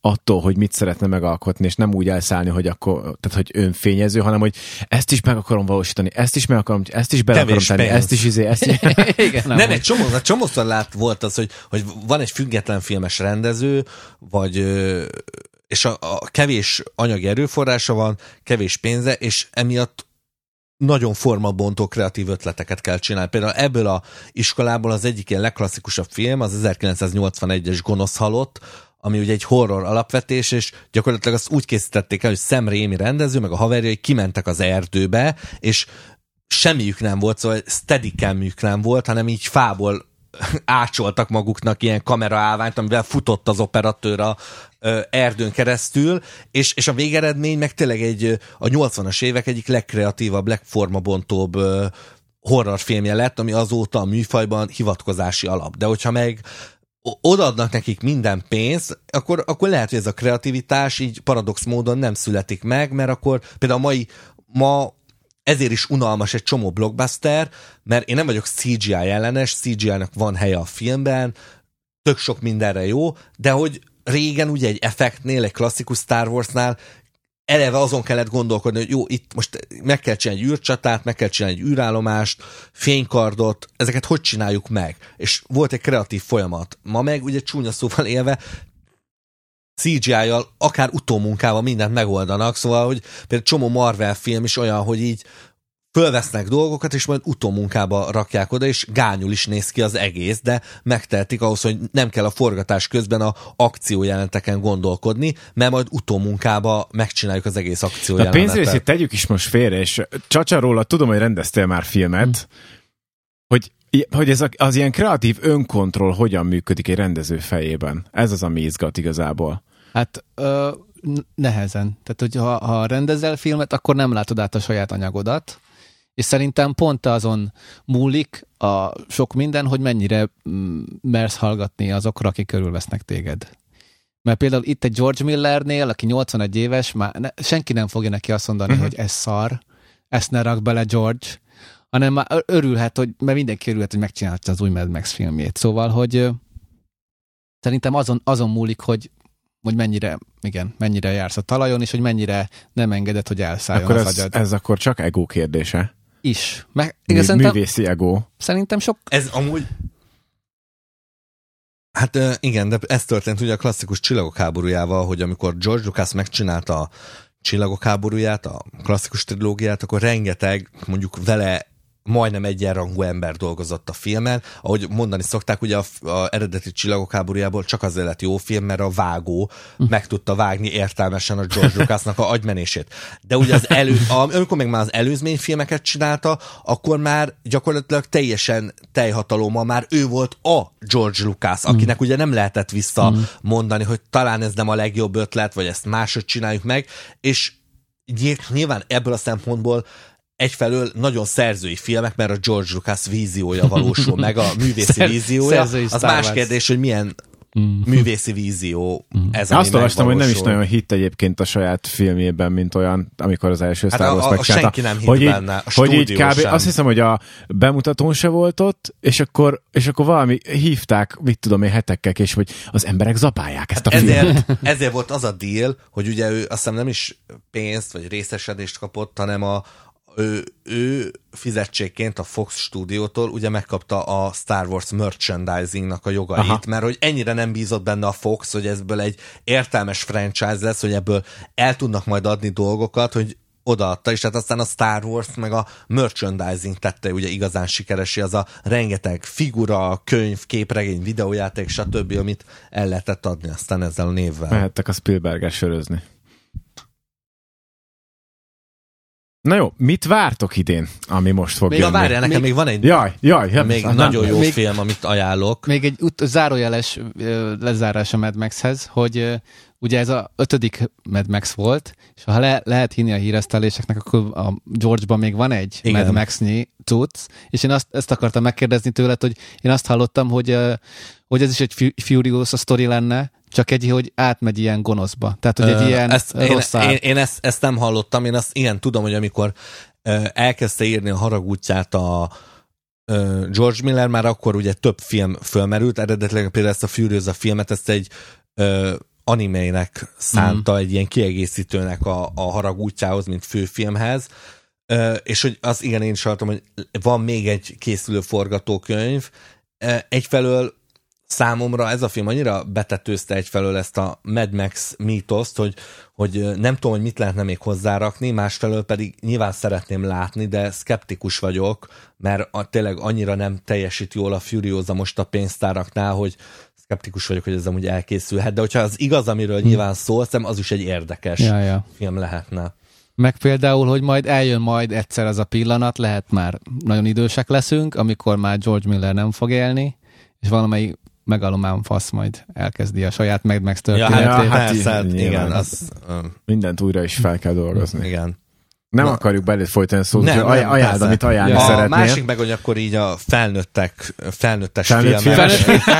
attól, hogy mit szeretne megalkotni, és nem úgy elszállni, hogy akkor, tehát hogy önfényező, hanem hogy ezt is meg akarom valósítani, ezt is meg akarom, ezt is bele akarom tenni, ezt is ezt is.
Igen, nem, egy csomószor volt az, hogy van egy független filmes rendező, vagy és a kevés anyagi erőforrása van, kevés pénze, és emiatt nagyon formabontó kreatív ötleteket kell csinálni. Például ebből az iskolából az egyik ilyen legklasszikusabb film, az 1981-es Gonosz halott, ami ugye egy horror alapvetés, és gyakorlatilag azt úgy készítették el, hogy Sam Raimi rendező, meg a haverjai kimentek az erdőbe, és semmiük nem volt, szóval steadicamjük nem volt, hanem így fából ácsoltak maguknak ilyen kameraállványt, amivel futott az operatőr a erdőn keresztül, és a végeredmény meg tényleg a 80-as évek egyik legkreatívabb, legformabontóbb horrorfilmje lett, ami azóta a műfajban hivatkozási alap. De hogyha meg odaadnak nekik minden pénzt, akkor lehet, hogy ez a kreativitás így paradox módon nem születik meg, mert akkor például ma ezért is unalmas egy csomó blockbuster, mert én nem vagyok CGI ellenes, CGI-nak van helye a filmben, tök sok mindenre jó, de hogy régen ugye egy effektnél, egy klasszikus Star Warsnál eleve azon kellett gondolkodni, hogy jó, itt most meg kell csinálni egy űrcsatát, meg kell csinálni egy űrállomást, fénykardot, ezeket hogy csináljuk meg? És volt egy kreatív folyamat. Ma meg ugye csúnya szóval élve CGI-jal, akár utómunkával mindent megoldanak, szóval, hogy például csomó Marvel film is olyan, hogy így fölvesznek dolgokat, és majd utómunkába rakják oda, és gányul is néz ki az egész, de megtehetik ahhoz, hogy nem kell a forgatás közben a akciójelenteken gondolkodni, mert majd utómunkába megcsináljuk az egész akciójelentet.
A pénzrészét tegyük is most félre, és Csacsa, róla tudom, hogy rendeztél már filmet, hogy ez az ilyen kreatív önkontroll hogyan működik egy rendező fejében. Ez az, ami izgat igazából.
Hát nehezen. Tehát, hogy ha rendezel filmet, akkor nem látod át a saját anyagodat, és szerintem pont azon múlik a sok minden, hogy mennyire mersz hallgatni azokra, akik körülvesznek téged. Mert például itt egy George Millernél, aki 81 éves, már senki nem fogja neki azt mondani, hogy ez szar, ezt ne rak bele George, hanem már örülhet, mert mindenki örülhet, hogy megcsinálta az új Mad Max filmjét. Szóval, hogy szerintem azon múlik, hogy mennyire jársz a talajon, és hogy mennyire nem engeded, hogy elszálljon
akkor
az agyad.
Ez akkor csak ego kérdése.
Is.
Művészi ego.
Szerintem sok...
Ez amúgy... Hát igen, de ez történt ugye a klasszikus Csillagok háborújával, hogy amikor George Lucas megcsinálta a Csillagok háborúját, a klasszikus trilógiát, akkor rengeteg, mondjuk vele majdnem egyenrangú ember dolgozott a filmen. Ahogy mondani szokták, ugye a eredeti Csillagok háborújából csak azért lett jó film, mert a vágó meg tudta vágni értelmesen a George Lucasnak a agymenését. De ugye amikor meg már az előzmény filmeket csinálta, akkor már gyakorlatilag teljesen teljhatalommal már ő volt a George Lucas, akinek ugye nem lehetett visszamondani, hogy talán ez nem a legjobb ötlet, vagy ezt máshogy csináljuk meg, és nyilván ebből a szempontból egyfelől nagyon szerzői filmek, mert a George Lucas víziója valósul meg, a művészi víziója. Az más kérdés, hogy milyen művészi vízió ez, ami
azt olvastam, hogy nem is nagyon hitt egyébként a saját filmjében, mint olyan, amikor az első Star Wars megcsinálta.
Senki nem hitt benne, a
hogy így kb.
sem.
Azt hiszem, hogy a bemutatón se volt ott, és akkor valami hívták, mit tudom én, hetekkel és hogy az emberek zapálják ezt a filmet.
Ezért volt az a deal, hogy ugye ő azt hiszem nem is pénzt vagy részesedést kapott, hanem ő fizetségként a Fox stúdiótól ugye megkapta a Star Wars merchandisingnak a jogait, aha, mert hogy ennyire nem bízott benne a Fox, hogy ebből egy értelmes franchise lesz, hogy ebből el tudnak majd adni dolgokat, hogy odaadta, és hát aztán a Star Wars meg a merchandising tette ugye igazán sikeresé, az a rengeteg figura, könyv, képregény, videójáték, stb., amit el lehetett adni aztán ezzel a névvel.
Mehettek a Spielberg-el sörözni. Na jó, mit vártok idén, ami most fog jönni?
Várjál, nekem még van egy
még
nagyon jó film, amit ajánlok.
Még egy zárójeles lezárás a Mad Max-hez, hogy ugye ez a 5. Mad Max volt, és ha lehet hinni a híreszteléseknek, akkor a George-ban még van egy Mad Max-nyi cucc, és én ezt akartam megkérdezni tőled, hogy én azt hallottam, hogy ez is egy Furious sztori lenne, csak hogy átmegy ilyen gonoszba. Tehát, hogy egy ilyen
én ezt nem hallottam, én azt igen tudom, hogy amikor elkezdte írni a Haragútját a George Miller, már akkor ugye több film fölmerült, eredetileg például ezt a Furious filmet, ezt egy animének szánta, egy ilyen kiegészítőnek a Harag útjához, mint főfilmhez, és hogy az igen, én is hallottam, hogy van még egy készülő forgatókönyv. Egyfelől számomra ez a film annyira betetőzte egyfelől ezt a Mad Max mítoszt, hogy nem tudom, hogy mit lehetne még hozzárakni, másfelől pedig nyilván szeretném látni, de szkeptikus vagyok, mert tényleg annyira nem teljesít jól a Furiosa most a pénztáraknál, hogy szkeptikus vagyok, hogy ez amúgy elkészülhet, de hogyha az igaz, amiről nyilván szól, az is egy érdekes film lehetne.
Meg például, hogy eljön majd egyszer ez a pillanat, lehet már nagyon idősek leszünk, amikor már George Miller nem fog élni, és valamelyik megalomán fasz majd elkezdi a saját Mad Max történetét.
Igen.
Mindent újra is fel kell dolgozni.
Igen.
Nem akarjuk belőtt folytani szót, hogy ajánld, amit ajánlni szeretnél.
A másik meg, hogy akkor így a felnőttes filmek.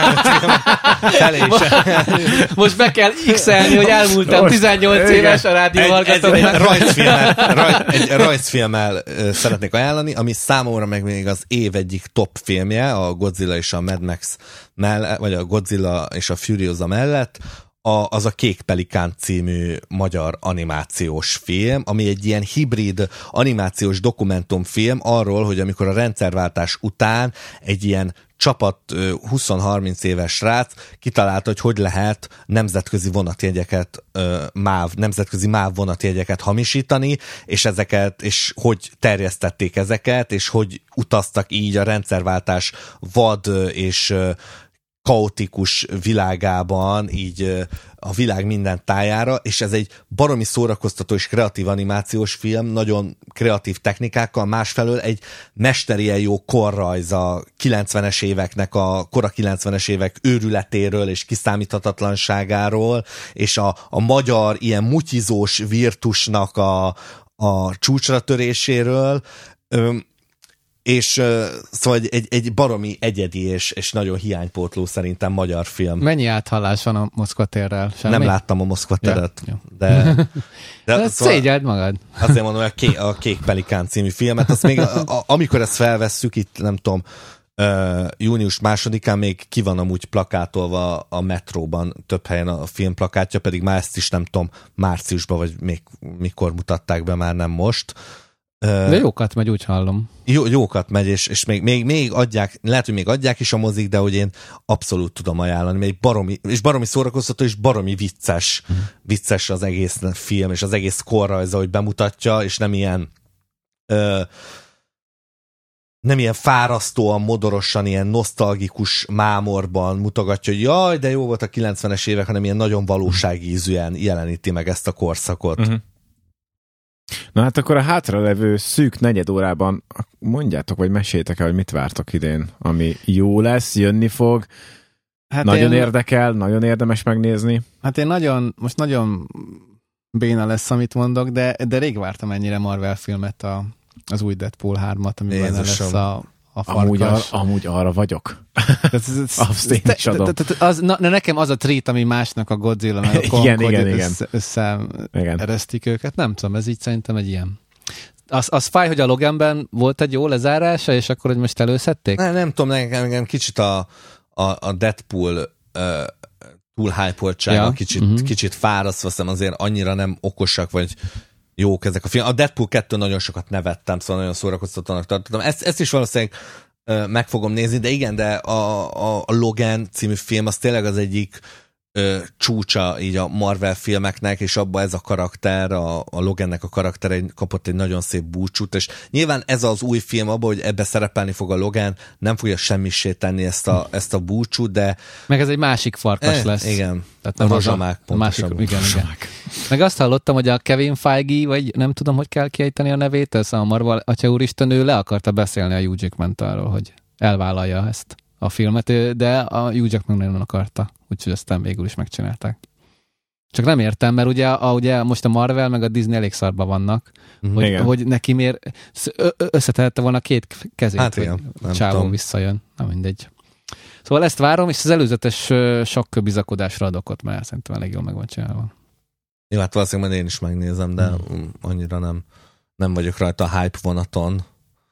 Most be kell x-elni, hogy elmúltam 18 éves a rádióhallgatóknak.
Egy rajzfilmmel szeretnék ajánlani, ami számomra meg még az év egyik top filmje, a Godzilla és a Mad Max mellett, vagy a Godzilla és a Furiosa mellett, az a Kék Pelikán című magyar animációs film, ami egy ilyen hibrid animációs dokumentumfilm arról, hogy amikor a rendszerváltás után egy ilyen csapat 20-30 éves srác kitalálta, hogy lehet nemzetközi MÁV vonatjegyeket hamisítani, és hogy terjesztették ezeket, és hogy utaztak így a rendszerváltás vad és kaotikus világában, így a világ minden tájára, és ez egy baromi szórakoztató és kreatív animációs film, nagyon kreatív technikákkal, másfelől egy mesterien jó korrajz a 90-es éveknek, a kora 90-es évek őrületéről és kiszámíthatatlanságáról, és a magyar ilyen mutyizós virtusnak a csúcsra töréséről, és szóval egy baromi egyedi és nagyon hiánypótló szerintem magyar film.
Mennyi áthallás van a Moszkva térrel? Semmi?
Nem láttam a Moszkva teret,
de szóval szégyeld magad.
Azért mondom, hogy a Kék Pelikán című filmet, azt még amikor ezt felvesszük, itt nem tudom, június 2-án még ki van amúgy plakátolva a metróban több helyen a film plakátja, pedig már ezt is nem tudom, márciusban vagy még mikor mutatták be, már nem most.
De jókat megy, úgy hallom.
Jókat megy, és még adják, lehet, hogy még adják is a mozik, de hogy én abszolút tudom ajánlani, még baromi szórakoztató, és baromi vicces az egész film, és az egész korrajza, hogy bemutatja, és nem ilyen fárasztóan, modorosan, ilyen nosztalgikus mámorban mutogatja, hogy jaj, de jó volt a 90-es évek, hanem ilyen nagyon valóságízűen jeleníti meg ezt a korszakot. Uh-huh.
Na hát akkor a hátralevő szűk negyed órában mondjátok, vagy meséljétek el, hogy mit vártok idén, ami jó lesz, jönni fog, hát nagyon érdekel, nagyon érdemes megnézni.
Hát én most nagyon béna lesz, amit mondok, de rég vártam ennyire Marvel filmet, az új Deadpool 3-at, amiben lesz a farkas.
Amúgy arra vagyok. Azt én is adom.
Nekem az a treat, ami másnak a Godzilla, meg a Kong,
igen.
Összeeresztik őket. Nem tudom, ez így szerintem egy ilyen. Az fáj, hogy a Loganben volt egy jó lezárása, és akkor, hogy most előszedték?
Nem tudom, nekem kicsit a Deadpool túl hype-oltsága, kicsit fárasztva, azt azért annyira nem okosak, vagy jók ezek a filmek. A Deadpool 2 nagyon sokat nevettem, szóval nagyon szórakoztatónak tartottam. Ezt is valószínűleg meg fogom nézni, de igen, de a Logan című film az tényleg az egyik csúcsa így a Marvel filmeknek, és abban ez a karakter, a Logannek a karakter kapott egy nagyon szép búcsút, és nyilván ez az új film abban, hogy ebbe szerepelni fog a Logan, nem fogja semmissé tenni ezt a búcsút, de...
Meg ez egy másik farkas lesz.
Igen,
tehát
a rozsamák
pontosan. Igen. Meg azt hallottam, hogy a Kevin Feige, vagy nem tudom, hogy kell kiejteni a nevét, ez a Marvel Atya Úristen, ő le akarta beszélni a Hugh Jackman arról, hogy elvállalja ezt a filmet, de a Hugh Jackman nem akarta, úgyhogy aztán végül is megcsinálták. Csak nem értem, mert ugye most a Marvel meg a Disney elég szarban vannak, hogy neki miért összetehette volna két kezét, hát hogy csávó visszajön. Na mindegy. Szóval ezt várom, és az előzetes sok bizakodásra adok ott, mert szerintem elég jól meg van csinálva.
Jó, hát valószínűleg én is megnézem, de annyira nem vagyok rajta a hype vonaton.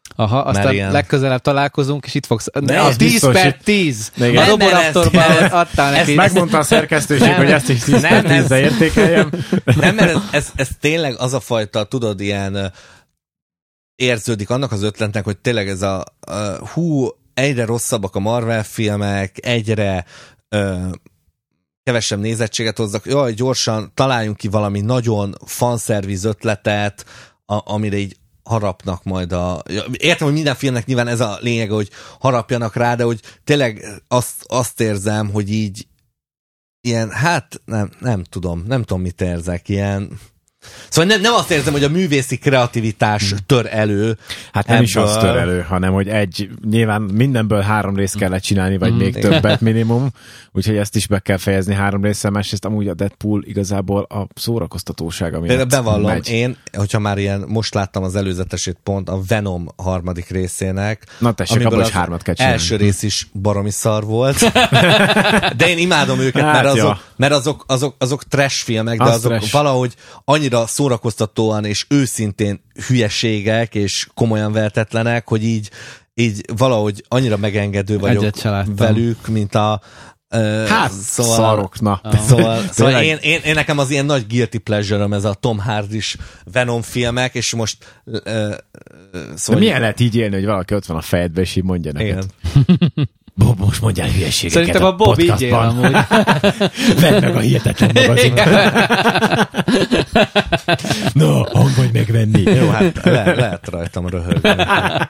Aha, aztán legközelebb találkozunk, és itt fogsz...
Az
10/10! A Roboraptorban adtál neki.
Ezt megmondta a szerkesztőség, hogy ezt is 10/10-re értékeljem.
Nem, mert ez tényleg az a fajta, tudod, ilyen érződik annak az ötletnek, hogy tényleg ez egyre rosszabbak a Marvel filmek, egyre kevesebb nézettséget hozzak. Jaj, gyorsan találjunk ki valami nagyon fanszerviz ötletet, amire így harapnak majd Értem, hogy minden filmnek nyilván ez a lényeg, hogy harapjanak rá, de hogy tényleg azt érzem, hogy így ilyen, hát nem tudom mit érzek, ilyen... Szóval nem azt érzem, hogy a művészi kreativitás tör elő.
Hát nem is az tör elő, hanem hogy nyilván mindenből 3 részt kellett csinálni, vagy még többet minimum, úgyhogy ezt is be kell fejezni 3 résszel, másrészt amúgy a Deadpool igazából a szórakoztatósága miatt
megy. Bevallom,
én,
hogyha már ilyen, most láttam az előzetesét pont a Venom 3. részének.
Na tessék, abban is 3-at kell csinálni.
Első rész is baromi szar volt. De én imádom őket, mert azok trash filmek, de azok trash. Valahogy annyira szórakoztatóan és őszintén hülyeségek és komolyan vehetetlenek, hogy így valahogy annyira megengedő vagyok velük, mint a
szarok, na.
Szóval én nekem az ilyen nagy guilty pleasure-öm ez a Tom Hardy-s Venom filmek, és most
szóval... De milyen lehet így élni, hogy valaki ott van a fejedbe, és így mondja neked? Bob, most mondjál hülyeségeket.
Szerintem a Bob így él amúgy.
Vedd meg a Hihetetlen magazin. No, hang vagy megvenni.
Jó, hát lehet rajtam röhögni.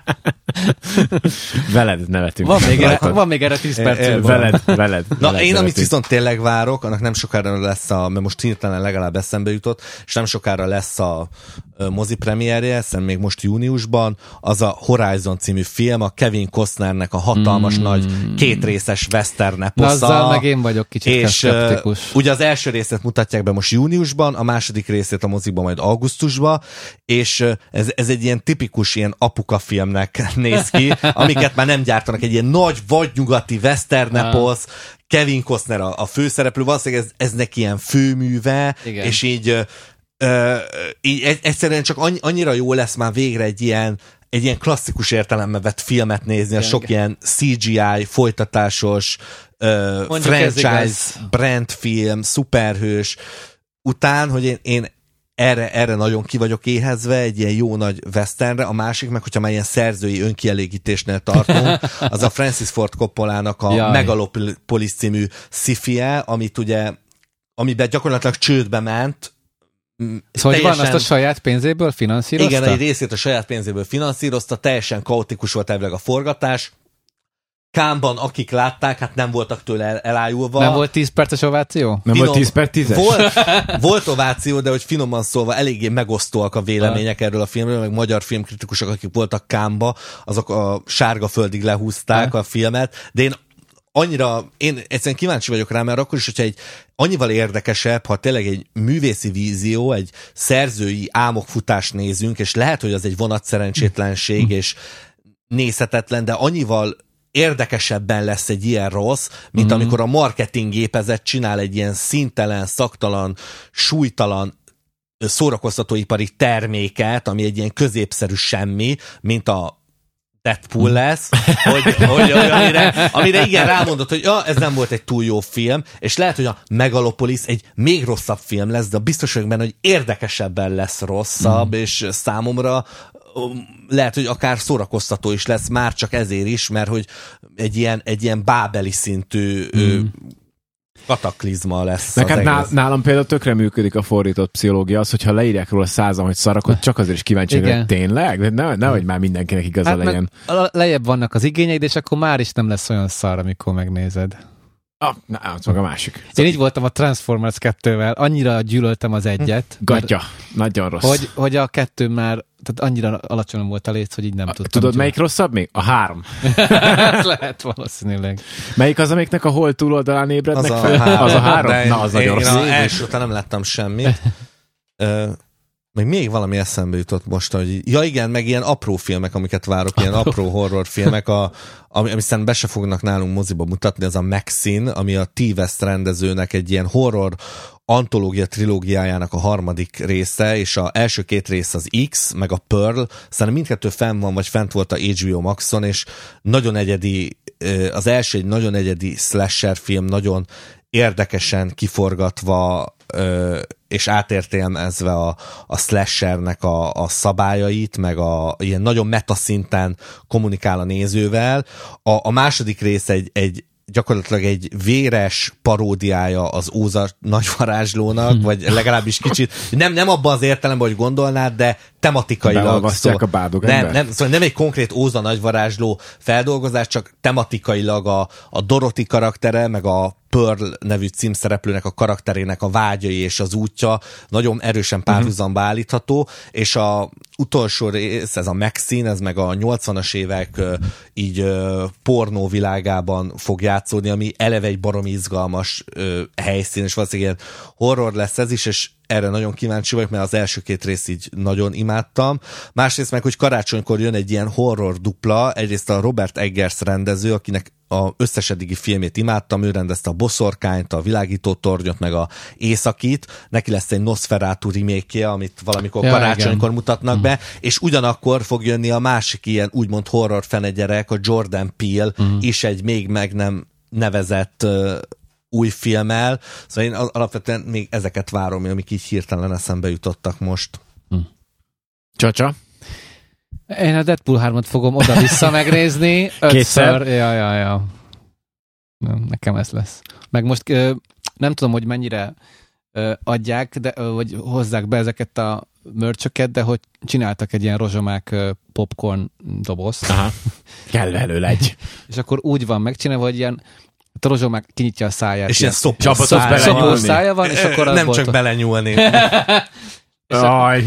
Veled nevetünk.
Van még erre 10 perc.
Veled.
Na, én amit viszont tényleg várok, annak nem sokára lesz mert most hirtelen legalább eszembe jutott, és nem sokára lesz a mozi premierje, hiszen még most júniusban, az a Horizon című film, a Kevin Costnernek a hatalmas nagy 2 részes western eposza.
Azzal meg én vagyok kicsit skeptikus.
Ugye az első részét mutatják be most júniusban, a második részét a mozikban majd augusztusban, és ez egy ilyen tipikus ilyen apuka filmnek néz ki, amiket már nem gyártanak, egy ilyen nagy vadnyugati western eposz, Kevin Costner a főszereplő, valószínűleg ez neki ilyen főműve, igen. És így egyszerűen csak annyira jó lesz már végre egy ilyen klasszikus értelemben vett filmet nézni, a sok ilyen CGI, folytatásos, franchise, brandfilm, szuperhős után, hogy én erre nagyon ki vagyok éhezve, egy ilyen jó nagy westernre, a másik meg, hogyha már ilyen szerzői önkielégítésnél tartunk, az a Francis Ford Coppolának a Megalopolis című sci-fie, amiben gyakorlatilag csődbe ment.
Szóval van, azt a saját pénzéből finanszírozta?
Igen, egy részét a saját pénzéből finanszírozta, teljesen kaotikus volt elvileg a forgatás. Cannesban, akik látták, hát nem voltak tőle elájulva.
Nem volt 10 perces ováció?
Nem volt 10/10-es?
Volt ováció, de hogy finoman szólva eléggé megosztóak a vélemények erről a filmről, meg magyar filmkritikusok, akik voltak Cannesba, azok a sárga földig lehúzták a filmet, de én egyszerűen kíváncsi vagyok rá, mert akkor is, hogyha egy annyival érdekesebb, ha tényleg egy művészi vízió, egy szerzői álmokfutást nézünk, és lehet, hogy az egy vonatszerencsétlenség, és nézhetetlen, de annyival érdekesebben lesz egy ilyen rossz, mint amikor a marketing gépezet csinál egy ilyen színtelen, szaktalan, súlytalan szórakoztatóipari terméket, ami egy ilyen középszerű semmi, mint a Deadpool lesz, hogy amire igen rámondott, hogy ez nem volt egy túl jó film, és lehet, hogy a Megalopolis egy még rosszabb film lesz, de biztos vagyok benne, hogy érdekesebben lesz rosszabb, és számomra lehet, hogy akár szórakoztató is lesz, már csak ezért is, mert hogy egy ilyen bábeli szintű kataklizma lesz.
Hát nálam például tökre működik a fordított pszichológia, az, hogyha leírják róla 100-an, hogy szarakot, csak azért is kíváncsi, hogy tényleg? Nehogy már mindenkinek igaza legyen.
Lejjebb vannak az igényeid, és akkor már is nem lesz olyan szar, amikor megnézed.
Az meg a másik.
Én így voltam a Transformers 2-vel, annyira gyűlöltem az egyet.
Gatya, nagyon rossz.
Hogy a 2 már, tehát annyira alacsonyan volt a léc, hogy így nem tudtam.
Tudod, melyik rosszabb még? A 3.
Lehet valószínűleg.
Melyik az, amiknek a hol túloldalán ébrednek fel? Az a 3? Na, az nagyon rossz.
Én első után nem láttam semmit. Még valami eszembe jutott most, hogy igen, meg ilyen apró filmek, amiket várok, ilyen apró horrorfilmek, ami aztán be se fognak nálunk moziba mutatni, az a Maxine, ami a T-West rendezőnek egy ilyen horror antológia trilógiájának a harmadik része, és az első 2 rész az X, meg a Pearl, szerintem mindkettő fenn van, vagy fent volt a HBO Maxon, és nagyon egyedi, az első egy nagyon egyedi slasher film, nagyon érdekesen kiforgatva és átértelmezve a slashernek a szabályait, meg ilyen nagyon metaszinten kommunikál a nézővel. A második rész gyakorlatilag egy véres paródiája az Óza nagyvarázslónak, vagy legalábbis kicsit, nem abban az értelemben, hogy gondolnád, de tematikailag.
A bádog
szóval nem egy konkrét Óza nagyvarázsló feldolgozás, csak tematikailag a Dorothy karaktere, meg a Pearl nevű címszereplőnek a karakterének a vágyai és az útja nagyon erősen párhuzamba állítható, és a utolsó rész, ez a Maxine, ez meg a 80-as évek így pornó világában fog játszódni, ami eleve egy baromi izgalmas helyszín, és valószínűleg ilyen horror lesz ez is, és erre nagyon kíváncsi vagyok, mert az első 2 rész így nagyon imádtam. Másrészt meg, hogy karácsonykor jön egy ilyen horror dupla, egyrészt a Robert Eggers rendező, akinek az összes eddigi filmét imádtam, ő rendezte a Boszorkányt, a Világító tornyot, meg a Északit, neki lesz egy Nosferatu remake-je, amit valamikor karácsonykor mutatnak be, és ugyanakkor fog jönni a másik ilyen úgymond horror fenegyerek, a Jordan Peele is egy még meg nem nevezett új filmmel, szóval én alapvetően még ezeket várom, amik így hirtelen eszembe jutottak most.
Csacsa?
Én a Deadpool 3-at fogom oda-vissza megnézni. 5-ször. Ja. Nekem ez lesz. Meg most nem tudom, hogy mennyire adják, vagy hozzák be ezeket a mörcsöket, de hogy csináltak egy ilyen rozsomák popcorn dobozt.
Aha. Kell előle egy.
És akkor úgy van megcsinálva, hogy ilyen a rozsomák kinyitja a száját.
És ilyen
szopós szája van, és akkor
nem csak belenyúlni.
Jaj.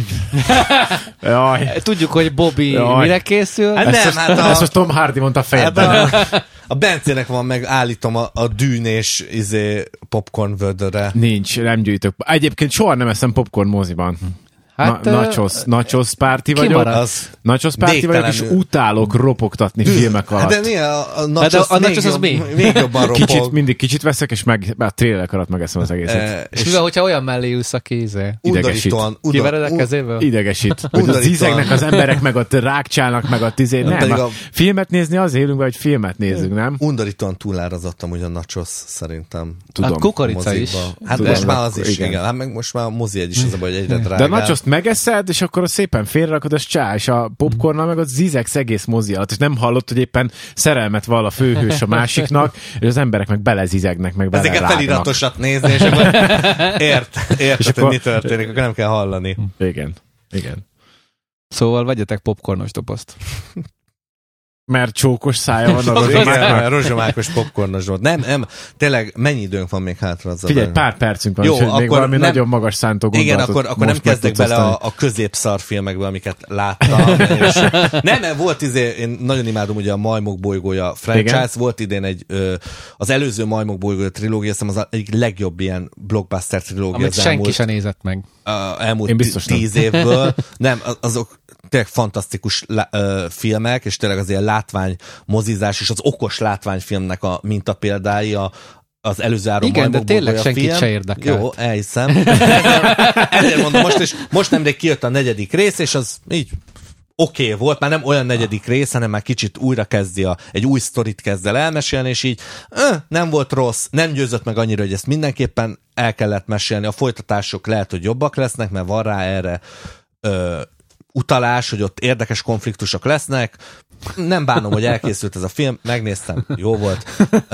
Tudjuk, hogy Bobby mire készül.
Ezt most Tom Hardy mondta a fejedben.
A Bencének van meg, állítom a dűn és popcorn vödörre.
Nincs, nem gyűjtök. Egyébként soha nem eszem popcorn moziban. Hát, nachos párti vagyok. Nachos párti vagyok, és utálok ropogtatni filmek alatt.
De mi a nachos
az mi?
Még jobban ropog.
Mindig kicsit veszek, és a trélek alatt megeszem az egészet.
És mivel, hogyha olyan mellé ülsz a kézzel?
Idegesít.
Kivered a kezéből?
Idegesít. Hogy az ízegnek az emberek, meg ott rákcsálnak, meg a nem. Filmet nézni azért élünk, hogy filmet nézzük, nem?
Undorítóan túlárazottam, hogy a nachos szerintem.
Tudom. Hát kukorica is.
Hát most már az is, igen. Hát meg most már a mozi is az a baj, hogy egyre drágább.
Megeszed, és akkor szépen félrerakod, az csá, és a popcornnal meg ott zizegsz egész mozi alatt, és nem hallott, hogy éppen szerelmet val a főhős a másiknak, és az emberek meg belezizegnek, meg bele
ezeket
rágnak.
feliratosat nézni, és akkor érted, hogy mi történik, akkor nem kell hallani.
Igen.
Szóval vegyetek popcornos dobozt.
Mert csókos szája van
a rozsomákos popcornos volt. Nem, tényleg mennyi időnk van még hátra?
Figyelj, pár percünk van, jó, és még valami nagyon magas szántó gondolatot.
Igen, akkor nem kezdek bele a középszar filmekbe, amiket láttam. És nem, volt én nagyon imádom ugye a Majmok bolygója franchise, igen? Volt idén az előző Majmok bolygója trilógia, azt hiszem az egyik legjobb ilyen blockbuster trilógia.
Amit senki sem nézett meg.
Elmúlt 10 évből. Nem, azok tényleg fantasztikus filmek, és tényleg az ilyen látványmozizás, és az okos látványfilmnek a mintapéldái az előző áron.
Igen, de tényleg senkit se érdekel.
Jó, elhiszem. Ezért mondom, most nemrég kijött a 4. rész, és az így oké volt, már nem olyan 4. rész, hanem már kicsit újra kezdi egy új sztorit kezd el elmesélni, és így nem volt rossz, nem győzött meg annyira, hogy ezt mindenképpen el kellett mesélni. A folytatások lehet, hogy jobbak lesznek, mert van rá erre utalás, hogy ott érdekes konfliktusok lesznek. Nem bánom, hogy elkészült ez a film, megnéztem, jó volt.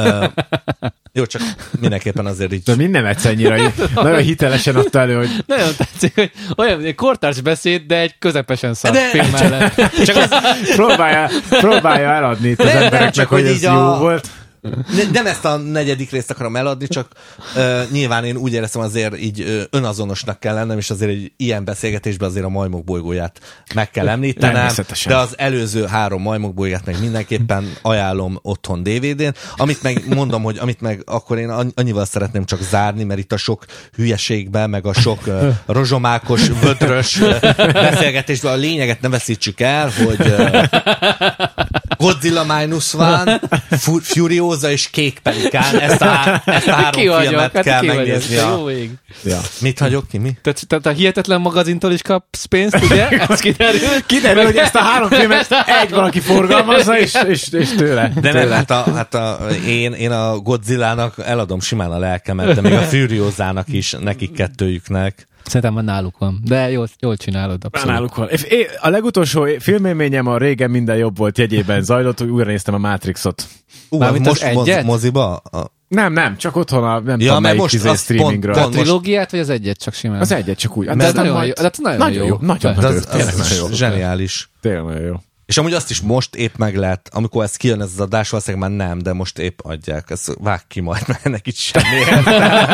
Jó, csak mindenképpen azért így...
De minden ennyire, nagyon hitelesen adta elő, hogy...
Nagyon tetszik, hogy olyan kortárs beszéd, de egy közepesen szar film mellett.
Csak próbálja eladni itt az embereknek, hogy ez jó volt.
Nem ezt a 4. részt akarom eladni, csak nyilván én úgy éreztem azért így önazonosnak kell lennem, és azért egy ilyen beszélgetésben azért a Majmok bolygóját meg kell említenem, de az előző 3 Majmok bolygóját meg mindenképpen ajánlom otthon DVD-n, amit meg mondom, hogy amit meg akkor én annyival szeretném csak zárni, mert itt a sok hülyeségben, meg a sok rozsomákos, vödrös beszélgetésben a lényeget ne veszítsük el, Godzilla Minus One, Furiosa és Kék Pelikán. Ezt a három filmet kell megnézni.
Ja.
Mit hagyok ki? Mi?
Tehát a Hihetetlen magazintól is kapsz pénzt, ugye? Ez
kiderül, hogy ezt a három filmet egy valaki forgalmazza, és tőle.
De nem, én a Godzillának eladom simán a lelkemet, de még a Furiosának is, nekik kettőjüknek.
Szerintem már náluk van, de jól csinálod, abszolút.
Náluk van. A legutolsó filmélményem a régen minden jobb volt jegyében zajlott, hogy újra néztem a Matrixot.
Most moziba?
Nem, csak otthon nem tudom melyik streamingről.
A trilógiát, vagy az egyet csak simán?
Az egyet csak úgy.
De ez nagyon jó.
Nagyon jó.
Zseniális.
Tényleg nagyon jó.
És amúgy azt is most épp meg lehet, amikor ez kijön ez az adás, valószínűleg már nem, de most épp adják. Ezt vág ki majd, mert ennek itt semmi.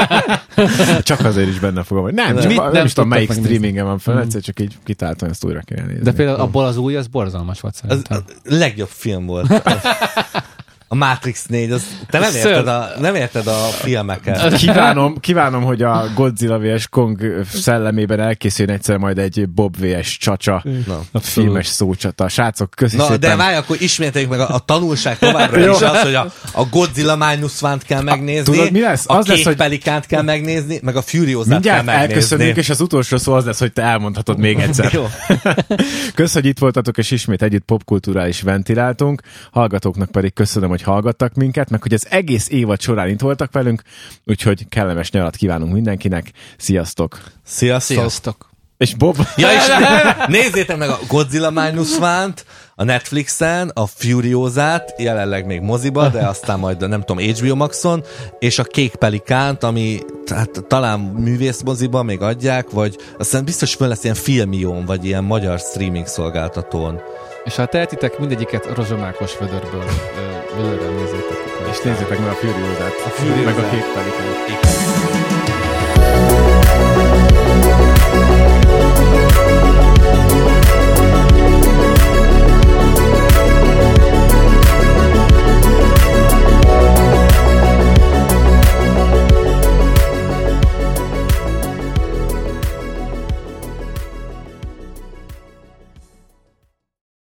Csak azért is benne fogom. Nem is tudom, melyik streamingen van fel, egyszer csak így kitáltam, ezt újra kell nézni.
De például abból az új, az borzalmas volt szerintem.
Az legjobb film volt. A Matrix 4, te nem érted a filmeket.
Kívánom, hogy a Godzilla vs. Kong szellemében elkészüljön egyszer majd egy Bob vs. Csacsa filmes szócsata. Srácok, köszi szépen.
De várj, akkor ismételjük meg a tanulság továbbra is az, hogy a Godzilla Minus One-t kell megnézni,
tudod, mi lesz?
A Kék Pelikánt kell megnézni, meg a Furiosát kell megnézni.
Elköszönünk, és az utolsó szó az lesz, hogy te elmondhatod még egyszer. Kösz, hogy itt voltatok, és ismét együtt popkulturális ventiláltunk. Hallgatóknak pedig köszönöm, hogy hallgattak minket, meg hogy az egész évad során itt voltak velünk, úgyhogy kellemes nyarat kívánunk mindenkinek. Sziasztok!
Sziasztok!
És Bob?
Ja, és nézzétek meg a Godzilla Minus One-t a Netflixen, a Furiosát, jelenleg még moziba, de aztán majd nem tudom, HBO Maxon, és a Kék Pelikánt, ami hát, talán művészmoziba még adják, vagy aztán biztos föl lesz ilyen Filmión, vagy ilyen magyar streaming szolgáltatón.
És ha tehetitek, mindegyiket rozsomákos vödörrel nézzétek.
És nézzétek meg a Furiosát, meg a Kék Pelikát.